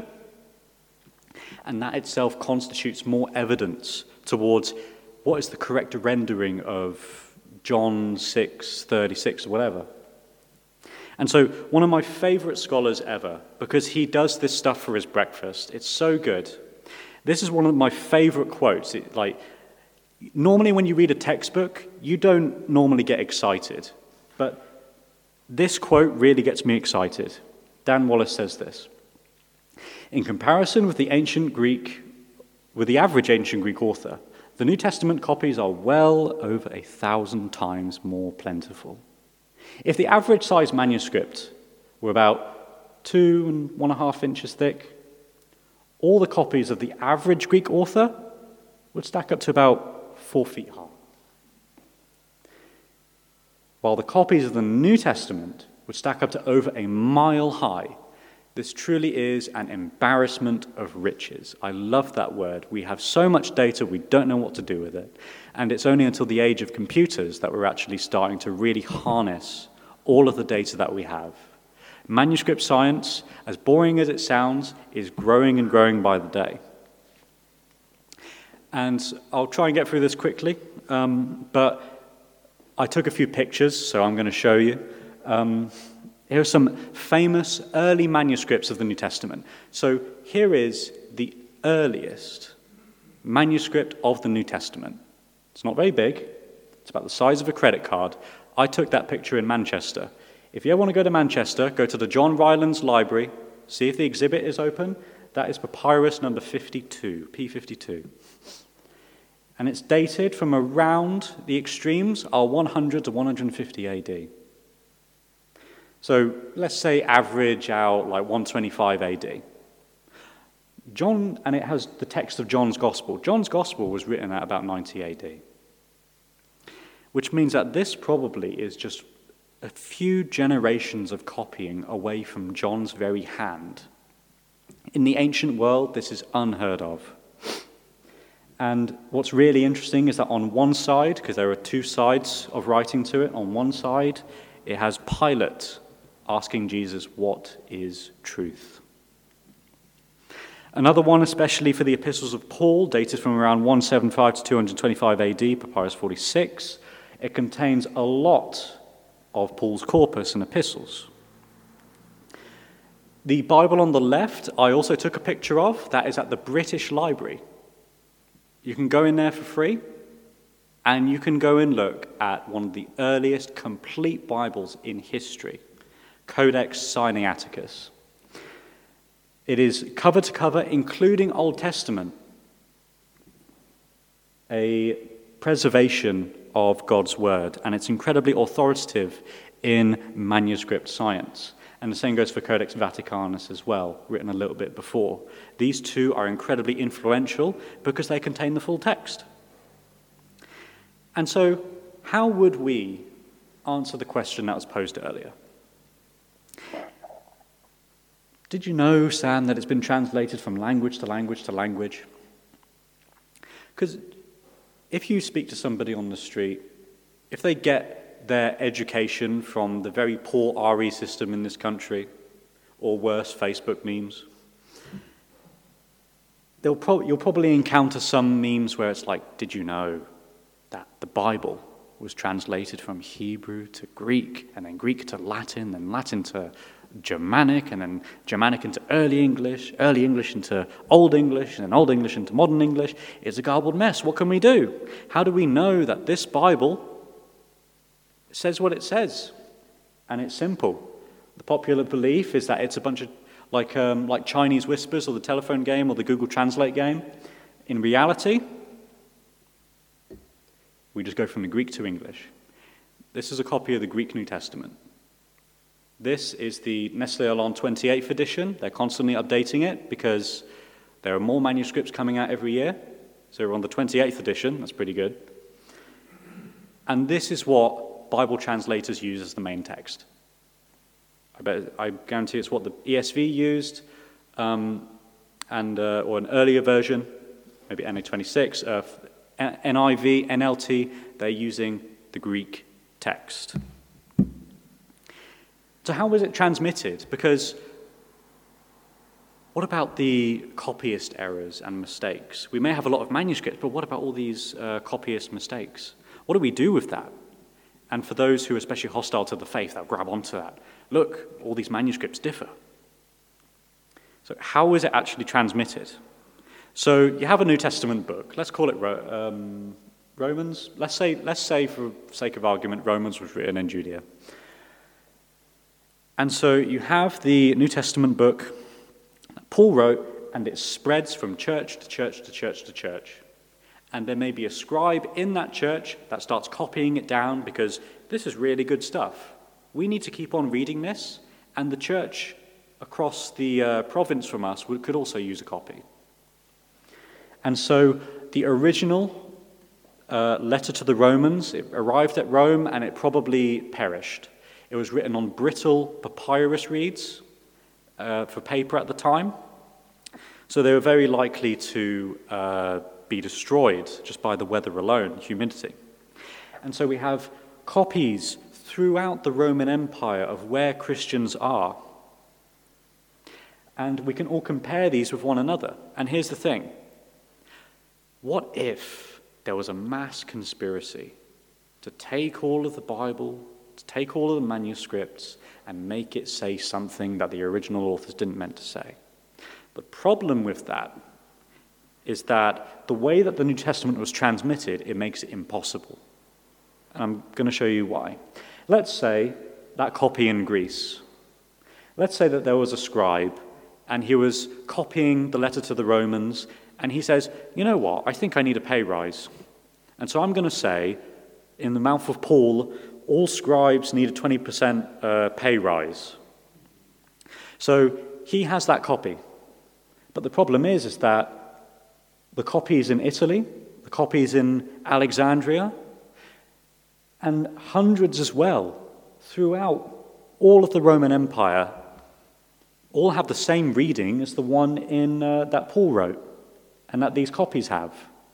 and that itself constitutes more evidence towards what is the correct rendering of John six thirty-six or whatever. And so one of my favorite scholars ever, because he does this stuff for his breakfast, it's so good. This is one of my favorite quotes. It, like, normally when you read a textbook, you don't normally get excited. But this quote really gets me excited. Dan Wallace says this: "In comparison with the ancient Greek, with the average ancient Greek author, the New Testament copies are well over a thousand times more plentiful. If the average size manuscript were about two and one and a half inches thick, all the copies of the average Greek author would stack up to about four feet high. While the copies of the New Testament would stack up to over a mile high. This truly is an embarrassment of riches." I love that word. We have so much data, we don't know what to do with it. And it's only until the age of computers that we're actually starting to really harness all of the data that we have. Manuscript science, as boring as it sounds, is growing and growing by the day. And I'll try and get through this quickly, um, but I took a few pictures, so I'm going to show you. Um, Here are some famous early manuscripts of the New Testament. So here is the earliest manuscript of the New Testament. It's not very big. It's about the size of a credit card. I took that picture in Manchester. If you ever want to go to Manchester, go to the John Rylands Library, see if the exhibit is open. That is papyrus number fifty-two, P fifty-two. And it's dated from around, the extremes are one hundred to one hundred fifty A D. So let's say average out like one twenty-five A D. John, and it has the text of John's Gospel. John's Gospel was written at about ninety A D, which means that this probably is just a few generations of copying away from John's very hand. In the ancient world, this is unheard of. And what's really interesting is that on one side, because there are two sides of writing to it, on one side, it has Pilate asking Jesus, what is truth? Another one, especially for the epistles of Paul, dated from around one seventy-five to two twenty-five A D, papyrus forty-six. It contains a lot of Paul's corpus and epistles. The Bible on the left, I also took a picture of. That is at the British Library. You can go in there for free, and you can go and look at one of the earliest complete Bibles in history, Codex Sinaiticus. It is cover to cover, including Old Testament, a preservation of God's word, and it's incredibly authoritative in manuscript science. And the same goes for Codex Vaticanus as well, written a little bit before. These two are incredibly influential because they contain the full text. And so how would we answer the question that was posed earlier? Did you know, Sam, that it's been translated from language to language to language? Because if you speak to somebody on the street, if they get their education from the very poor R E system in this country, or worse, Facebook memes, they'll pro- you'll probably encounter some memes where it's like, did you know that the Bible was translated from Hebrew to Greek, and then Greek to Latin, then Latin to Germanic, and then Germanic into early English, early English into Old English, and then Old English into modern English. It's a garbled mess. What can we do? How do we know that this Bible says what it says? And it's simple. The popular belief is that it's a bunch of, like, um, like Chinese whispers, or the telephone game, or the Google Translate game. In reality, we just go from the Greek to English. This is a copy of the Greek New Testament. This is the Nestlé Aland twenty-eighth edition. They're constantly updating it because there are more manuscripts coming out every year. So we're on the twenty-eighth edition. That's pretty good. And this is what Bible translators use as the main text. I bet I guarantee it's what the E S V used, um, and uh, or an earlier version, maybe N A twenty-six, uh, N I V, N L T. They're using the Greek text. So how was it transmitted? Because what about the copyist errors and mistakes? We may have a lot of manuscripts, but what about all these uh, copyist mistakes? What do we do with that? And for those who are especially hostile to the faith, they'll grab onto that. Look, all these manuscripts differ. So how is it actually transmitted? So you have a New Testament book. Let's call it um, Romans. Let's say, let's say, for sake of argument, Romans was written in Judea. And so you have the New Testament book that Paul wrote, and it spreads from church to church to church to church. And there may be a scribe in that church that starts copying it down because this is really good stuff. We need to keep on reading this, and the church across the uh, province from us would, could also use a copy. And so the original uh, letter to the Romans, it arrived at Rome and it probably perished. It was written on brittle papyrus reeds uh, for paper at the time. So they were very likely to uh, be destroyed just by the weather alone, humidity. And so we have copies throughout the Roman Empire of where Christians are. And we can all compare these with one another. And here's the thing. What if there was a mass conspiracy to take all of the Bible, to take all of the manuscripts, and make it say something that the original authors didn't meant to say? The problem with that is that the way that the New Testament was transmitted, it makes it impossible. And I'm going to show you why. Let's say that copy in Greece. Let's say that there was a scribe, and he was copying the letter to the Romans, and he says, you know what, I think I need a pay rise. And so I'm going to say, in the mouth of Paul, all scribes need a twenty percent uh, pay rise. So he has that copy. But the problem is, is that the copy is in Italy, the copy is in Alexandria, and hundreds as well throughout all of the Roman Empire all have the same reading as the one in uh, that Paul wrote and that these copies have.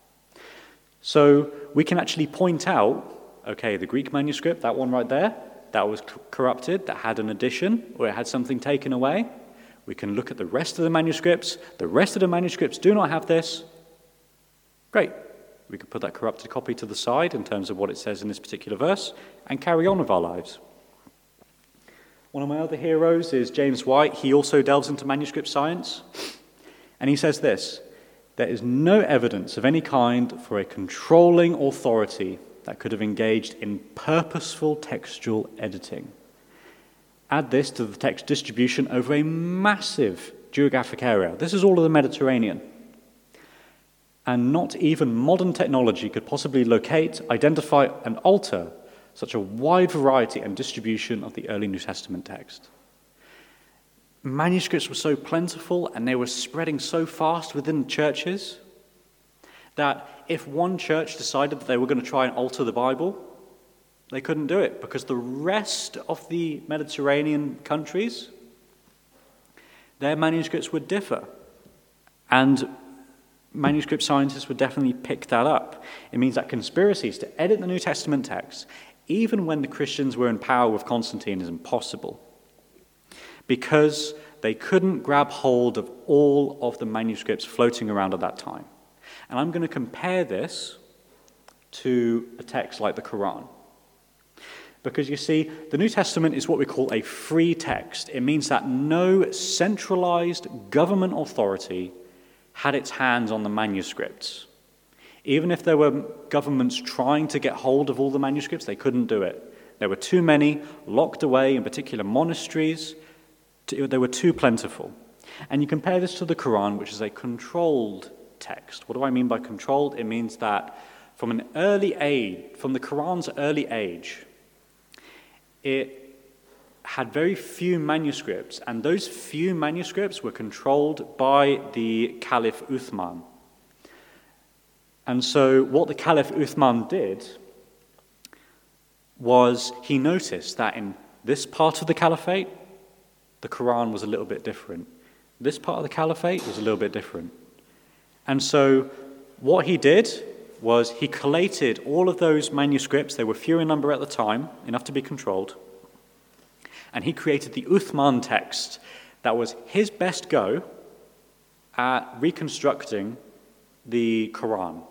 So we can actually point out, okay, the Greek manuscript, that one right there, that was corrupted, that had an addition, or it had something taken away. We can look at the rest of the manuscripts. The rest of the manuscripts do not have this. Great. We could put that corrupted copy to the side in terms of what it says in this particular verse and carry on with our lives. One of my other heroes is James White. He also delves into manuscript science. And he says this: there is no evidence of any kind for a controlling authority that could have engaged in purposeful textual editing. Add this to the text distribution over a massive geographic area. This is all of the Mediterranean. And not even modern technology could possibly locate, identify, and alter such a wide variety and distribution of the early New Testament text. Manuscripts were so plentiful and they were spreading so fast within churches that if one church decided that they were going to try and alter the Bible, They couldn't do it because the rest of the Mediterranean countries, their manuscripts would differ. And manuscript scientists would definitely pick that up. It means that conspiracies to edit the New Testament text, even when the Christians were in power with Constantine, is impossible, because they couldn't grab hold of all of the manuscripts floating around at that time. And I'm going to compare this to a text like the Quran. Because you see, the New Testament is what we call a free text. It means that no centralized government authority had its hands on the manuscripts. Even if there were governments trying to get hold of all the manuscripts, they couldn't do it. There were too many locked away in particular monasteries. They were too plentiful. And you compare this to the Quran, which is a controlled text. What do I mean by controlled? It means that from an early age, from the Quran's early age, it had very few manuscripts, and those few manuscripts were controlled by the Caliph Uthman. And so what the Caliph Uthman did was he noticed that in this part of the caliphate, the Quran was a little bit different. This part of the caliphate was a little bit different. And so what he did was he collated all of those manuscripts. They were few in number at the time, enough to be controlled. And he created the Uthman text that was his best go at reconstructing the Quran.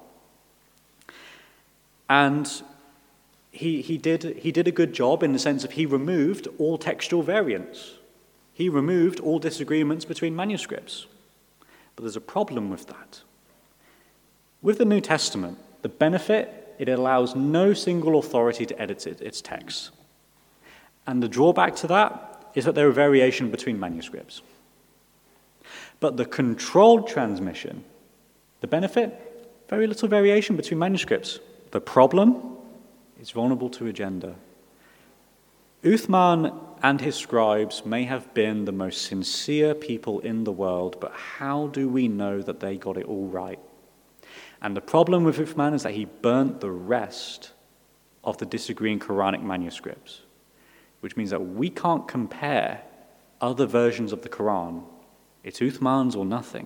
And he, he, did, he did a good job in the sense of he removed all textual variants. He removed all disagreements between manuscripts. But there's a problem with that. With the New Testament, the benefit, it allows no single authority to edit it, its text. And the drawback to that is that there are variation between manuscripts. But the controlled transmission, the benefit, very little variation between manuscripts. The problem is vulnerable to agenda. Uthman and his scribes may have been the most sincere people in the world, but how do we know that they got it all right? And the problem with Uthman is that he burnt the rest of the disagreeing Quranic manuscripts, which means that we can't compare other versions of the Quran. It's Uthman's or nothing.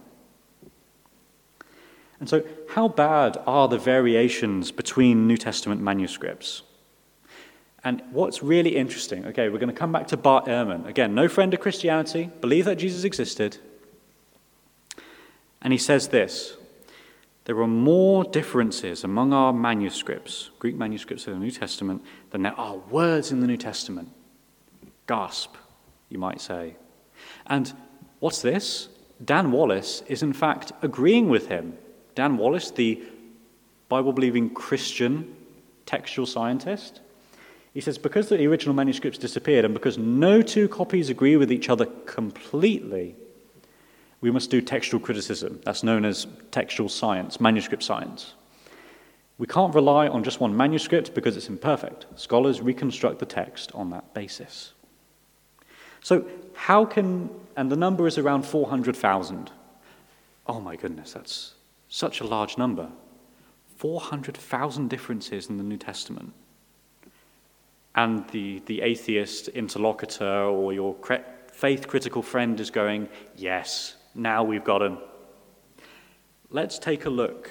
And so how bad are the variations between New Testament manuscripts? And what's really interesting, okay, we're going to come back to Bart Ehrman. Again, no friend of Christianity, believe that Jesus existed. And he says this: there are more differences among our manuscripts, Greek manuscripts of the New Testament, than there are words in the New Testament. Gasp, you might say. And what's this? Dan Wallace is in fact agreeing with him. Dan Wallace, the Bible-believing Christian textual scientist, he says because the original manuscripts disappeared and because no two copies agree with each other completely, we must do textual criticism. That's known as textual science, manuscript science. We can't rely on just one manuscript because it's imperfect. Scholars reconstruct the text on that basis. So how can, and the number is around four hundred thousand. Oh my goodness, that's such a large number. four hundred thousand differences in the New Testament. And the, the atheist interlocutor or your faith-critical friend is going, yes, now we've got him. Let's take a look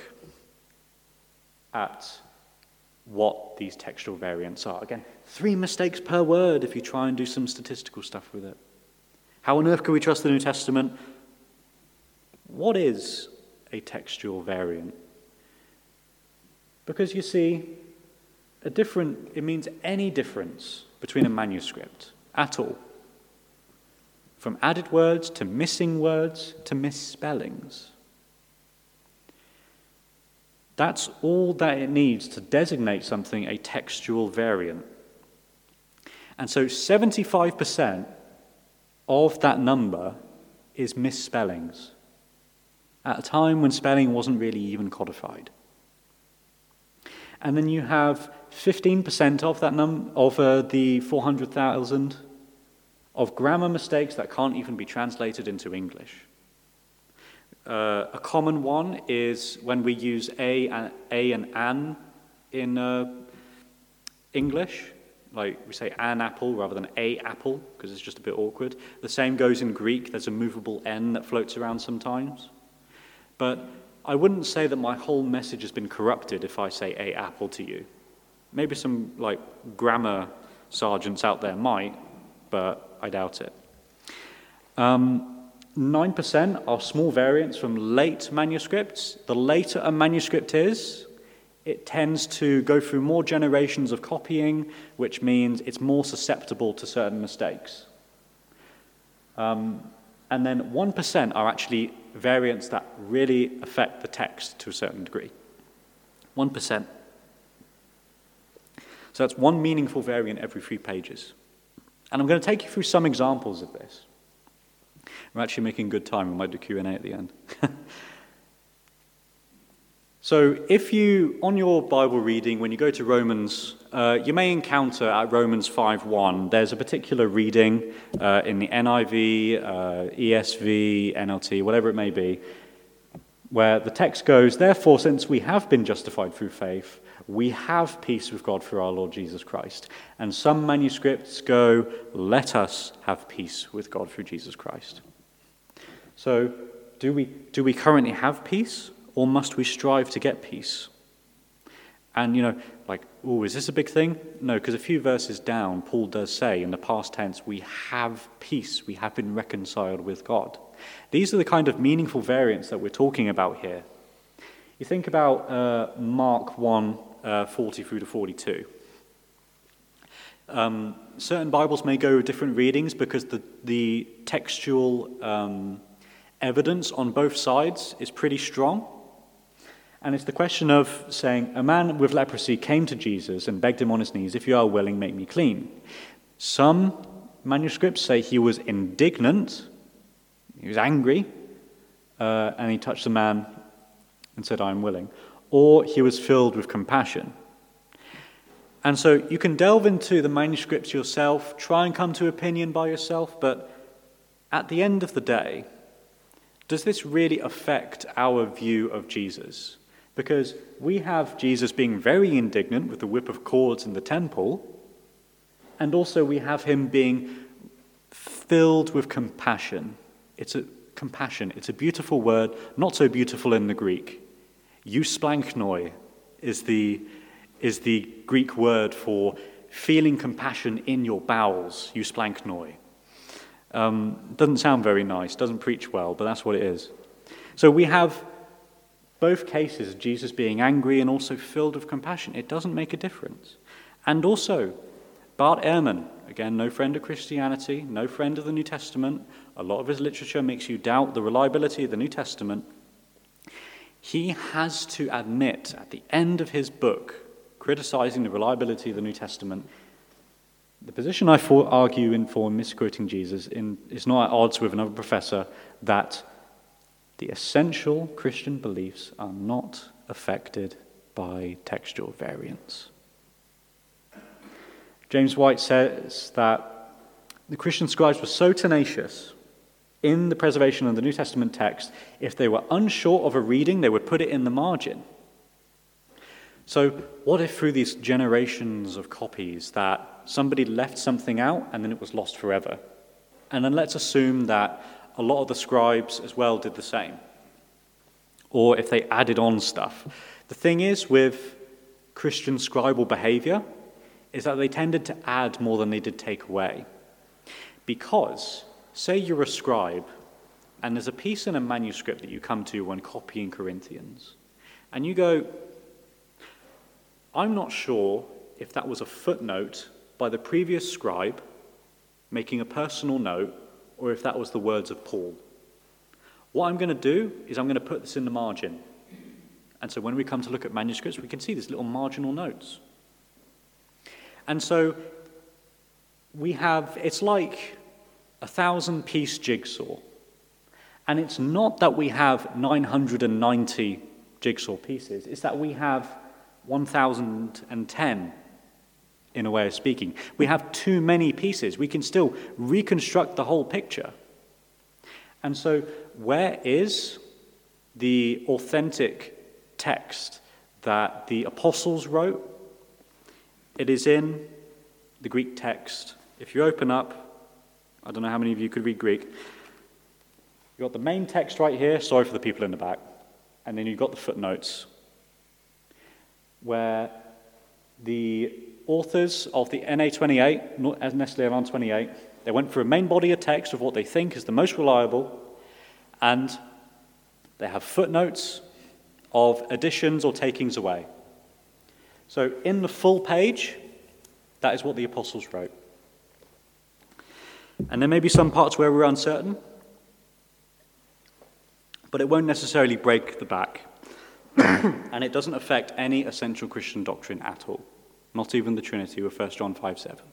at what these textual variants are. Again, three mistakes per word if you try and do some statistical stuff with it. How on earth can we trust the New Testament? What is a textual variant? Because you see, a different, it means any difference between a manuscript at all. From added words to missing words to misspellings. That's all that it needs to designate something a textual variant. And so seventy-five percent of that number is misspellings at a time when spelling wasn't really even codified. And then you have fifteen percent of that num of uh, the four hundred thousand of grammar mistakes that can't even be translated into English. Uh, a common one is when we use a and, a and an in uh, English. like we say an apple rather than a apple, because it's just a bit awkward. The same goes in Greek. There's a movable N that floats around sometimes. But I wouldn't say that my whole message has been corrupted if I say a apple to you. Maybe some like grammar sergeants out there might, but I doubt it. Um, nine percent are small variants from late manuscripts. The later a manuscript is, it tends to go through more generations of copying, which means it's more susceptible to certain mistakes. Um, and then one percent are actually variants that really affect the text to a certain degree. one percent. So that's one meaningful variant every three pages. And I'm going to take you through some examples of this. We're actually making good time. We might do Q and A at the end. So if you, on your Bible reading, when you go to Romans, uh, you may encounter at Romans five one, there's a particular reading uh, in the N I V, uh, E S V, N L T, whatever it may be, where the text goes, therefore, since we have been justified through faith, we have peace with God through our Lord Jesus Christ. And some manuscripts go, let us have peace with God through Jesus Christ. So do we, do we currently have peace, or must we strive to get peace? And, you know, like, oh, is this a big thing? No, because a few verses down, Paul does say in the past tense, we have peace, we have been reconciled with God. These are the kind of meaningful variants that we're talking about here. You think about uh, Mark one, uh, forty through to forty-two. Um, certain Bibles may go different readings because the, the textual um, evidence on both sides is pretty strong. And it's the question of saying, a man with leprosy came to Jesus and begged him on his knees, if you are willing, make me clean. Some manuscripts say he was indignant, he was angry, uh, and he touched the man and said, I am willing. Or he was filled with compassion. And so you can delve into the manuscripts yourself, try and come to opinion by yourself, but at the end of the day, does this really affect our view of Jesus? Because we have Jesus being very indignant with the whip of cords in the temple, and also we have him being filled with compassion. It's a compassion. It's a beautiful word, not so beautiful in the Greek. Eusplangnoi is the, is the Greek word for feeling compassion in your bowels, eusplangnoi. Um, doesn't sound very nice, doesn't preach well, but that's what it is. So we have both cases of Jesus being angry and also filled with compassion. It doesn't make a difference. And also, Bart Ehrman, again, no friend of Christianity, no friend of the New Testament. A lot of his literature makes you doubt the reliability of the New Testament. He has to admit at the end of his book, criticizing the reliability of the New Testament, the position I for, argue in for misquoting Jesus in, is not at odds with another professor, that the essential Christian beliefs are not affected by textual variants. James White says that the Christian scribes were so tenacious in the preservation of the New Testament text, if they were unsure of a reading, they would put it in the margin. So what if through these generations of copies that somebody left something out and then it was lost forever? And then let's assume that a lot of the scribes as well did the same. Or if they added on stuff. The thing is with Christian scribal behavior is that they tended to add more than they did take away. Because, say you're a scribe, and there's a piece in a manuscript that you come to when copying Corinthians, and you go, I'm not sure if that was a footnote by the previous scribe making a personal note, or if that was the words of Paul. What I'm going to do is I'm going to put this in the margin. And so when we come to look at manuscripts, we can see these little marginal notes. And so we have, it's like a thousand-piece jigsaw. And it's not that we have nine hundred ninety jigsaw pieces. It's that we have one thousand ten, in a way of speaking. We have too many pieces. We can still reconstruct the whole picture. And so where is the authentic text that the apostles wrote? It is in the Greek text, if you open up, I don't know how many of you could read Greek, you've got the main text right here, sorry for the people in the back, and then you've got the footnotes, where the authors of the N A twenty-eight, not as Nestle around twenty-eight, they went for a main body of text of what they think is the most reliable, and they have footnotes of additions or takings away. So in the full page, that is what the apostles wrote. And there may be some parts where we're uncertain, but it won't necessarily break the back. And it doesn't affect any essential Christian doctrine at all, not even the Trinity with First John five seven.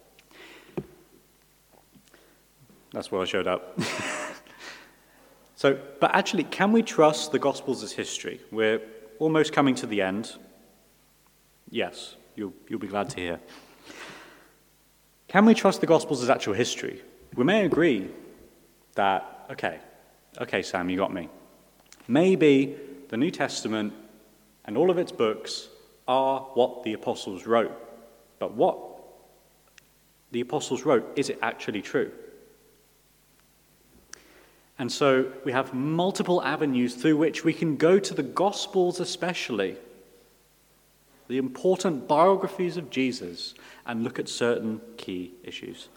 That's where I showed up. So, but actually, can we trust the Gospels as history? We're almost coming to the end. Yes, you'll, you'll be glad to hear. Can we trust the Gospels as actual history? We may agree that, okay, okay, Sam, you got me. Maybe the New Testament and all of its books are what the apostles wrote. But what the apostles wrote, is it actually true? And so we have multiple avenues through which we can go to the Gospels especially, the important biographies of Jesus, and look at certain key issues.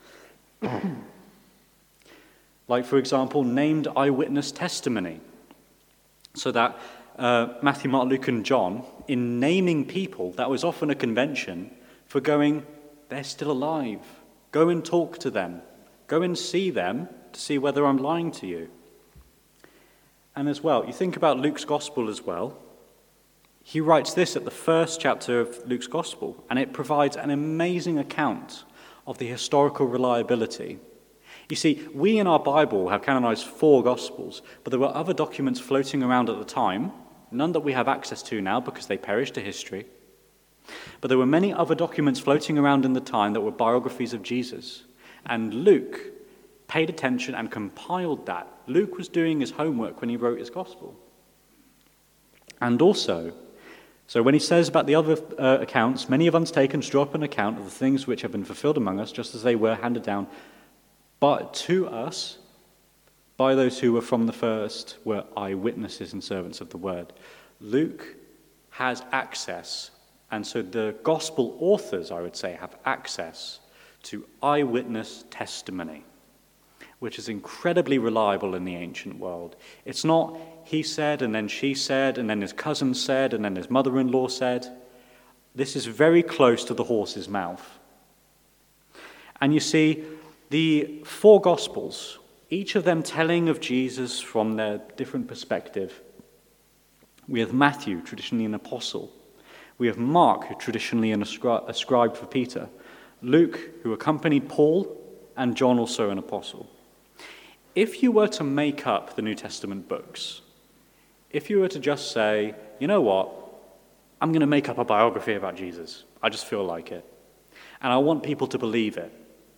Like, for example, named eyewitness testimony. So that uh, Matthew, Mark, Luke, and John, in naming people, that was often a convention for going, they're still alive. Go and talk to them. Go and see them to see whether I'm lying to you. And as well, you think about Luke's Gospel as well. He writes this at the first chapter of Luke's Gospel, and it provides an amazing account of the historical reliability. You see, we in our Bible have canonized four Gospels, but there were other documents floating around at the time, none that we have access to now because they perished to history. But there were many other documents floating around in the time that were biographies of Jesus. And Luke paid attention and compiled that. Luke was doing his homework when he wrote his Gospel. And also, so when he says about the other uh, accounts, many have undertaken to draw up an account of the things which have been fulfilled among us, just as they were handed down but to us by those who were from the first, were eyewitnesses and servants of the word. Luke has access, and so the gospel authors, I would say, have access to eyewitness testimony, which is incredibly reliable in the ancient world. It's not he said, and then she said, and then his cousin said, and then his mother-in-law said. This is very close to the horse's mouth. And you see, the four Gospels, each of them telling of Jesus from their different perspective. We have Matthew, traditionally an apostle. We have Mark, who traditionally an ascri- a scribe for Peter. Luke, who accompanied Paul, and John, also an apostle. If you were to make up the New Testament books, if you were to just say, you know what, I'm going to make up a biography about Jesus. I just feel like it. And I want people to believe it.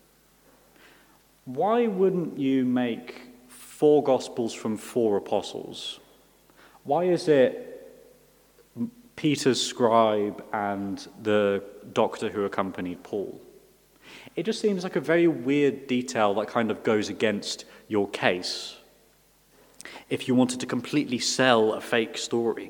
Why wouldn't you make four Gospels from four apostles? Why is it Peter's scribe and the doctor who accompanied Paul? It just seems like a very weird detail that kind of goes against your case if you wanted to completely sell a fake story.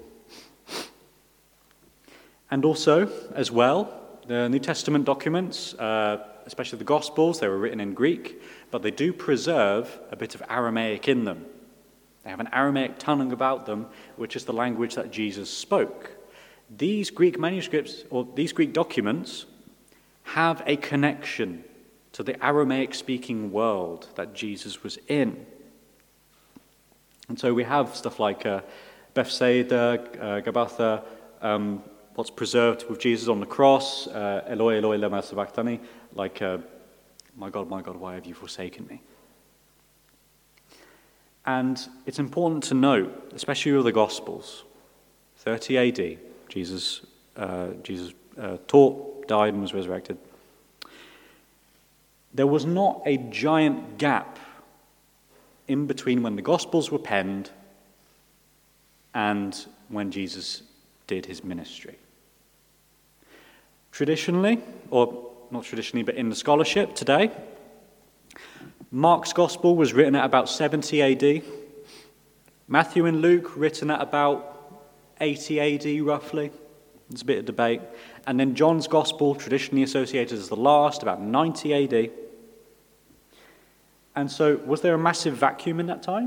And also, as well, the New Testament documents, uh, especially the Gospels, they were written in Greek, but they do preserve a bit of Aramaic in them. They have an Aramaic tongue about them, which is the language that Jesus spoke. These Greek manuscripts, or these Greek documents, have a connection to the Aramaic-speaking world that Jesus was in. And so we have stuff like uh, Bethsaida, uh, Gabbatha, um, what's preserved with Jesus on the cross, uh, Eloi, Eloi, lema sabachthani, like, uh, my God, my God, why have you forsaken me? And it's important to note, especially with the Gospels, thirty A D, Jesus, uh, Jesus uh, taught, died, and was resurrected. There was not a giant gap in between when the Gospels were penned and when Jesus did his ministry. Traditionally, or not traditionally, but in the scholarship today. Mark's Gospel was written at about seventy A D. Matthew and Luke written at about eighty A D roughly. There's a bit of debate. And then John's Gospel, traditionally associated as the last, about ninety A D. And so, was there a massive vacuum in that time?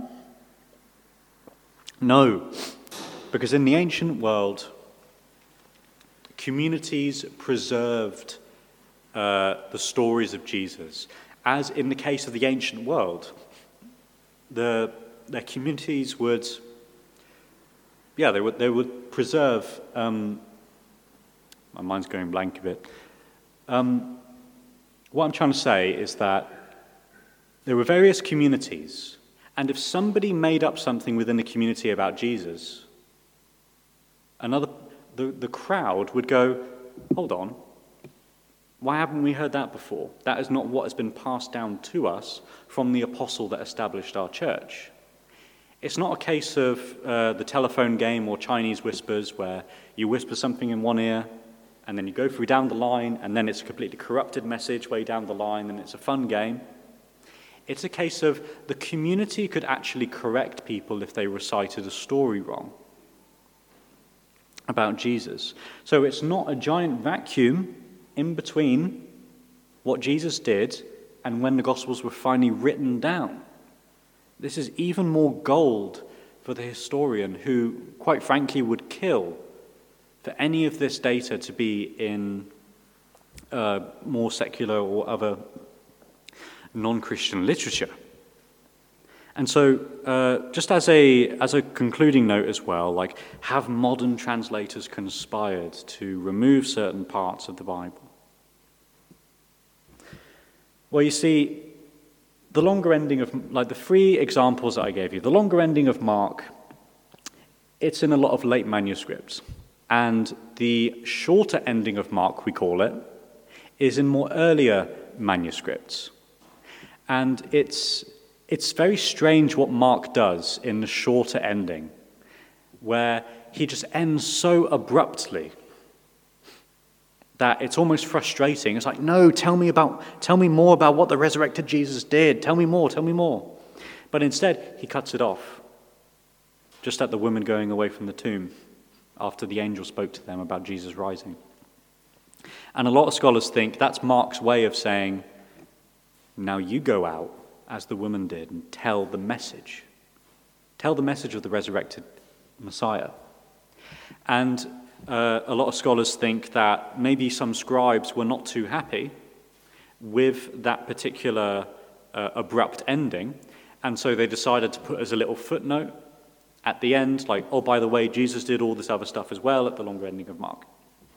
No, because in the ancient world, communities preserved uh, the stories of Jesus. As in the case of the ancient world, the, their communities would, yeah, they would, they would preserve, um, my mind's going blank a bit. Um, what I'm trying to say is that there were various communities, and if somebody made up something within the community about Jesus, another, the, the crowd would go, hold on, why haven't we heard that before? That is not what has been passed down to us from the apostle that established our church. It's not a case of uh, the telephone game or Chinese whispers where you whisper something in one ear and then you go through down the line and then it's a completely corrupted message way down the line and it's a fun game. It's a case of the community could actually correct people if they recited a story wrong about Jesus. So it's not a giant vacuum in between what Jesus did and when the Gospels were finally written down. This is even more gold for the historian who, quite frankly, would kill for any of this data to be in uh, more secular or other non-Christian literature. And so, uh, just as a as a concluding note as well, like, have modern translators conspired to remove certain parts of the Bible? Well, you see, the longer ending of, like the three examples that I gave you, the longer ending of Mark, it's in a lot of late manuscripts. And the shorter ending of Mark, we call it, is in more earlier manuscripts. And it's it's very strange what Mark does in the shorter ending, where he just ends so abruptly that it's almost frustrating. It's like, no, tell me about, tell me more about what the resurrected Jesus did. Tell me more, tell me more. But instead, he cuts it off, just at the women going away from the tomb after the angel spoke to them about Jesus rising. And a lot of scholars think that's Mark's way of saying, now you go out, as the woman did, and tell the message. Tell the message of the resurrected Messiah. And uh, a lot of scholars think that maybe some scribes were not too happy with that particular uh, abrupt ending, and so they decided to put as a little footnote at the end, like, oh, by the way, Jesus did all this other stuff as well at the longer ending of Mark.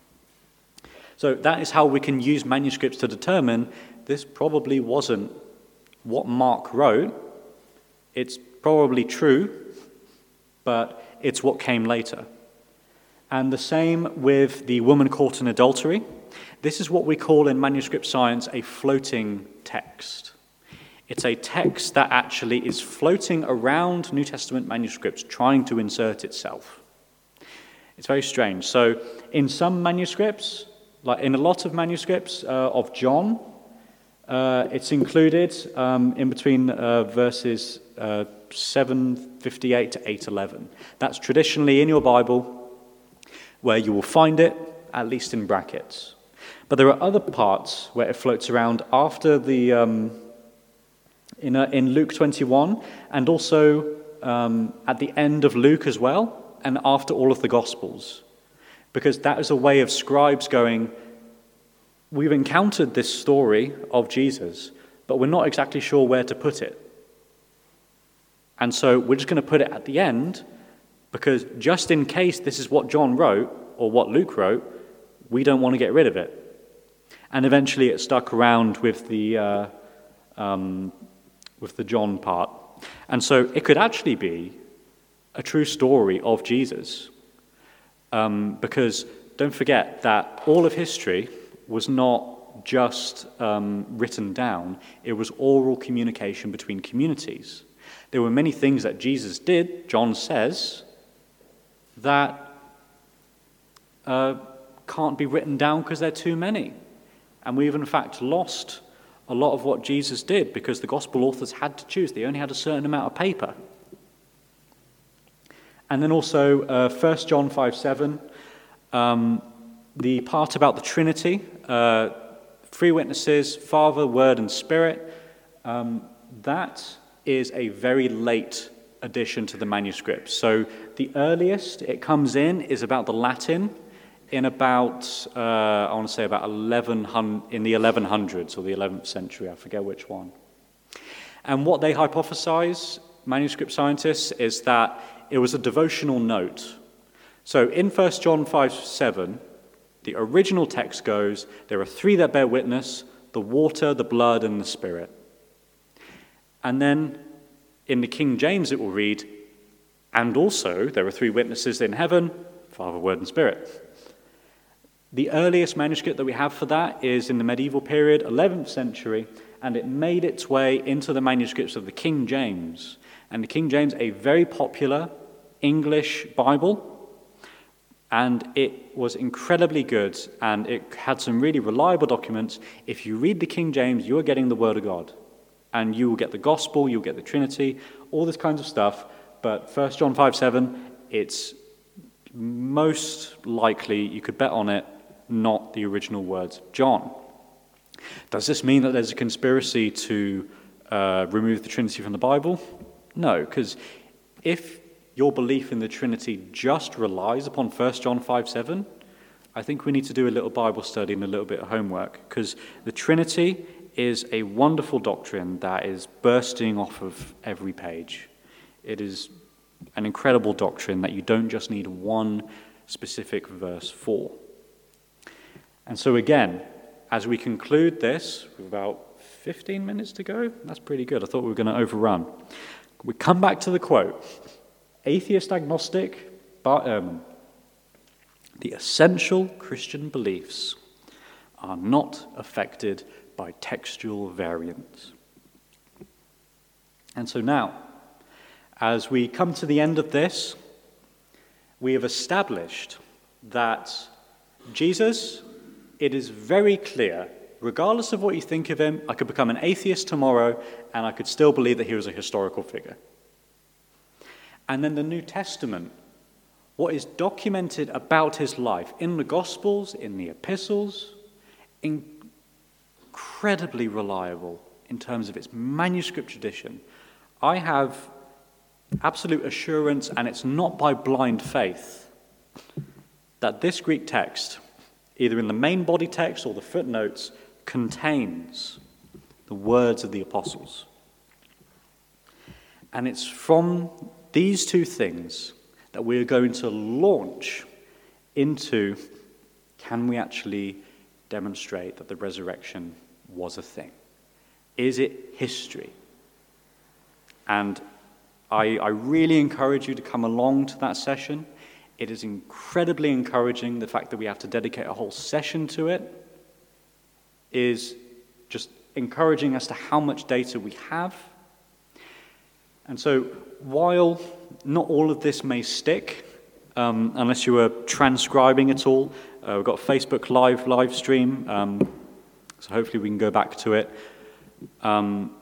So that is how we can use manuscripts to determine this probably wasn't what Mark wrote. It's probably true, but it's what came later. And the same with the woman caught in adultery. This is what we call in manuscript science a floating text. It's a text that actually is floating around New Testament manuscripts, trying to insert itself. It's very strange. So in some manuscripts, like in a lot of manuscripts uh, of John, uh, it's included um, in between uh, verses uh, seven fifty-eight to eight eleven. That's traditionally in your Bible where you will find it, at least in brackets. But there are other parts where it floats around after the, um, in, uh, in Luke twenty-one, and also um, at the end of Luke as well, and after all of the Gospels. Because that is a way of scribes going, we've encountered this story of Jesus, but we're not exactly sure where to put it. And so we're just going to put it at the end, because just in case this is what John wrote, or what Luke wrote, we don't want to get rid of it. And eventually it stuck around with the, uh, um, with the John part. And so it could actually be a true story of Jesus. Um, because don't forget that all of history was not just um, written down, it was oral communication between communities. There were many things that Jesus did, John says, that uh, can't be written down because there are too many. And we've in fact lost a lot of what Jesus did because the gospel authors had to choose. They only had a certain amount of paper. And then also uh, First John five seven, um, the part about the Trinity, uh, three witnesses, Father, Word, and Spirit, um, that is a very late addition to the manuscript. So the earliest it comes in is about the Latin in about, uh, I want to say about eleven hundred, in the eleven hundreds or the eleventh century, I forget which one. And what they hypothesize, manuscript scientists, is that it was a devotional note. So in First John five seven, the original text goes, there are three that bear witness, the water, the blood, and the Spirit. And then in the King James it will read, and also there are three witnesses in heaven, Father, Word, and Spirit. The earliest manuscript that we have for that is in the medieval period, eleventh century, and it made its way into the manuscripts of the King James. And the King James, a very popular English Bible, and it was incredibly good, and it had some really reliable documents. If you read the King James, you are getting the Word of God, and you will get the gospel, you'll get the Trinity, all this kinds of stuff. But First John five seven, it's most likely, you could bet on it, not the original words of John. Does this mean that there's a conspiracy to uh, remove the Trinity from the Bible? No, because if your belief in the Trinity just relies upon First John five seven, I think we need to do a little Bible study and a little bit of homework, because the Trinity is a wonderful doctrine that is bursting off of every page. It is an incredible doctrine that you don't just need one specific verse for. And so again, as we conclude this, with about fifteen minutes to go, that's pretty good. I thought we were going to overrun. We come back to the quote. Atheist agnostic, but um, the essential Christian beliefs are not affected by textual variants. And so now, as we come to the end of this, we have established that Jesus, it is very clear, regardless of what you think of him, I could become an atheist tomorrow and I could still believe that he was a historical figure. And then the New Testament, what is documented about his life in the Gospels, in the epistles, incredibly reliable in terms of its manuscript tradition. I have absolute assurance, and it's not by blind faith, that this Greek text, either in the main body text or the footnotes, contains the words of the apostles. And it's from these two things that we're going to launch into, can we actually demonstrate that the resurrection was a thing? Is it history? And I, I really encourage you to come along to that session. It is incredibly encouraging. The fact that we have to dedicate a whole session to it is just encouraging as to how much data we have. And so while not all of this may stick, um, unless you are transcribing it all, uh, we've got a Facebook Live live stream, um, so hopefully we can go back to it. Um,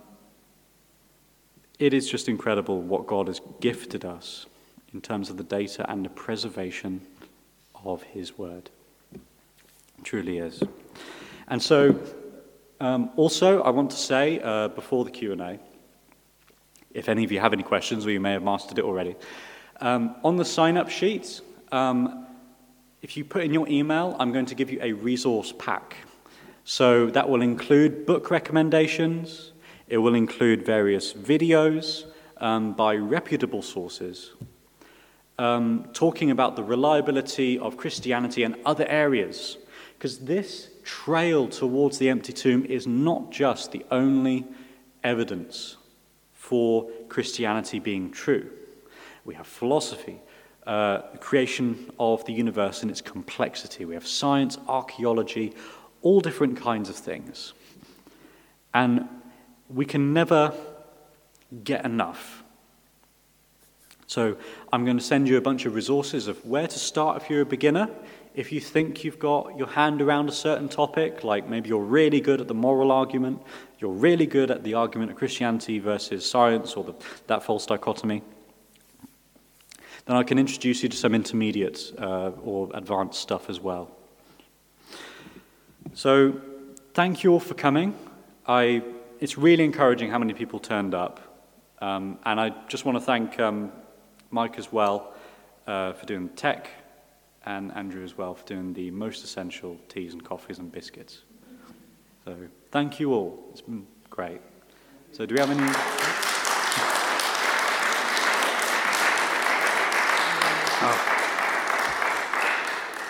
it is just incredible what God has gifted us in terms of the data and the preservation of his word. It truly is. And so, um, also, I want to say, uh, before the Q and A, if any of you have any questions, or you may have mastered it already, um, on the sign-up sheet, um, if you put in your email, I'm going to give you a resource pack. So that will include book recommendations. It will include various videos um, by reputable sources, um, talking about the reliability of Christianity and other areas. Because this trail towards the empty tomb is not just the only evidence for Christianity being true. We have philosophy, uh, the creation of the universe and its complexity. We have science, archaeology, all different kinds of things. And we can never get enough. So I'm going to send you a bunch of resources of where to start if you're a beginner If you think you've got your hand around a certain topic, like maybe you're really good at the moral argument, you're really good at the argument of Christianity versus science or the, that false dichotomy, then I can introduce you to some intermediate uh, or advanced stuff as well. So thank you all for coming. I, it's really encouraging how many people turned up. Um, and I just want to thank um, Mike as well uh, for doing the tech, and Andrew as well for doing the most essential teas and coffees and biscuits. So thank you all. It's been great. So do we have any... Oh.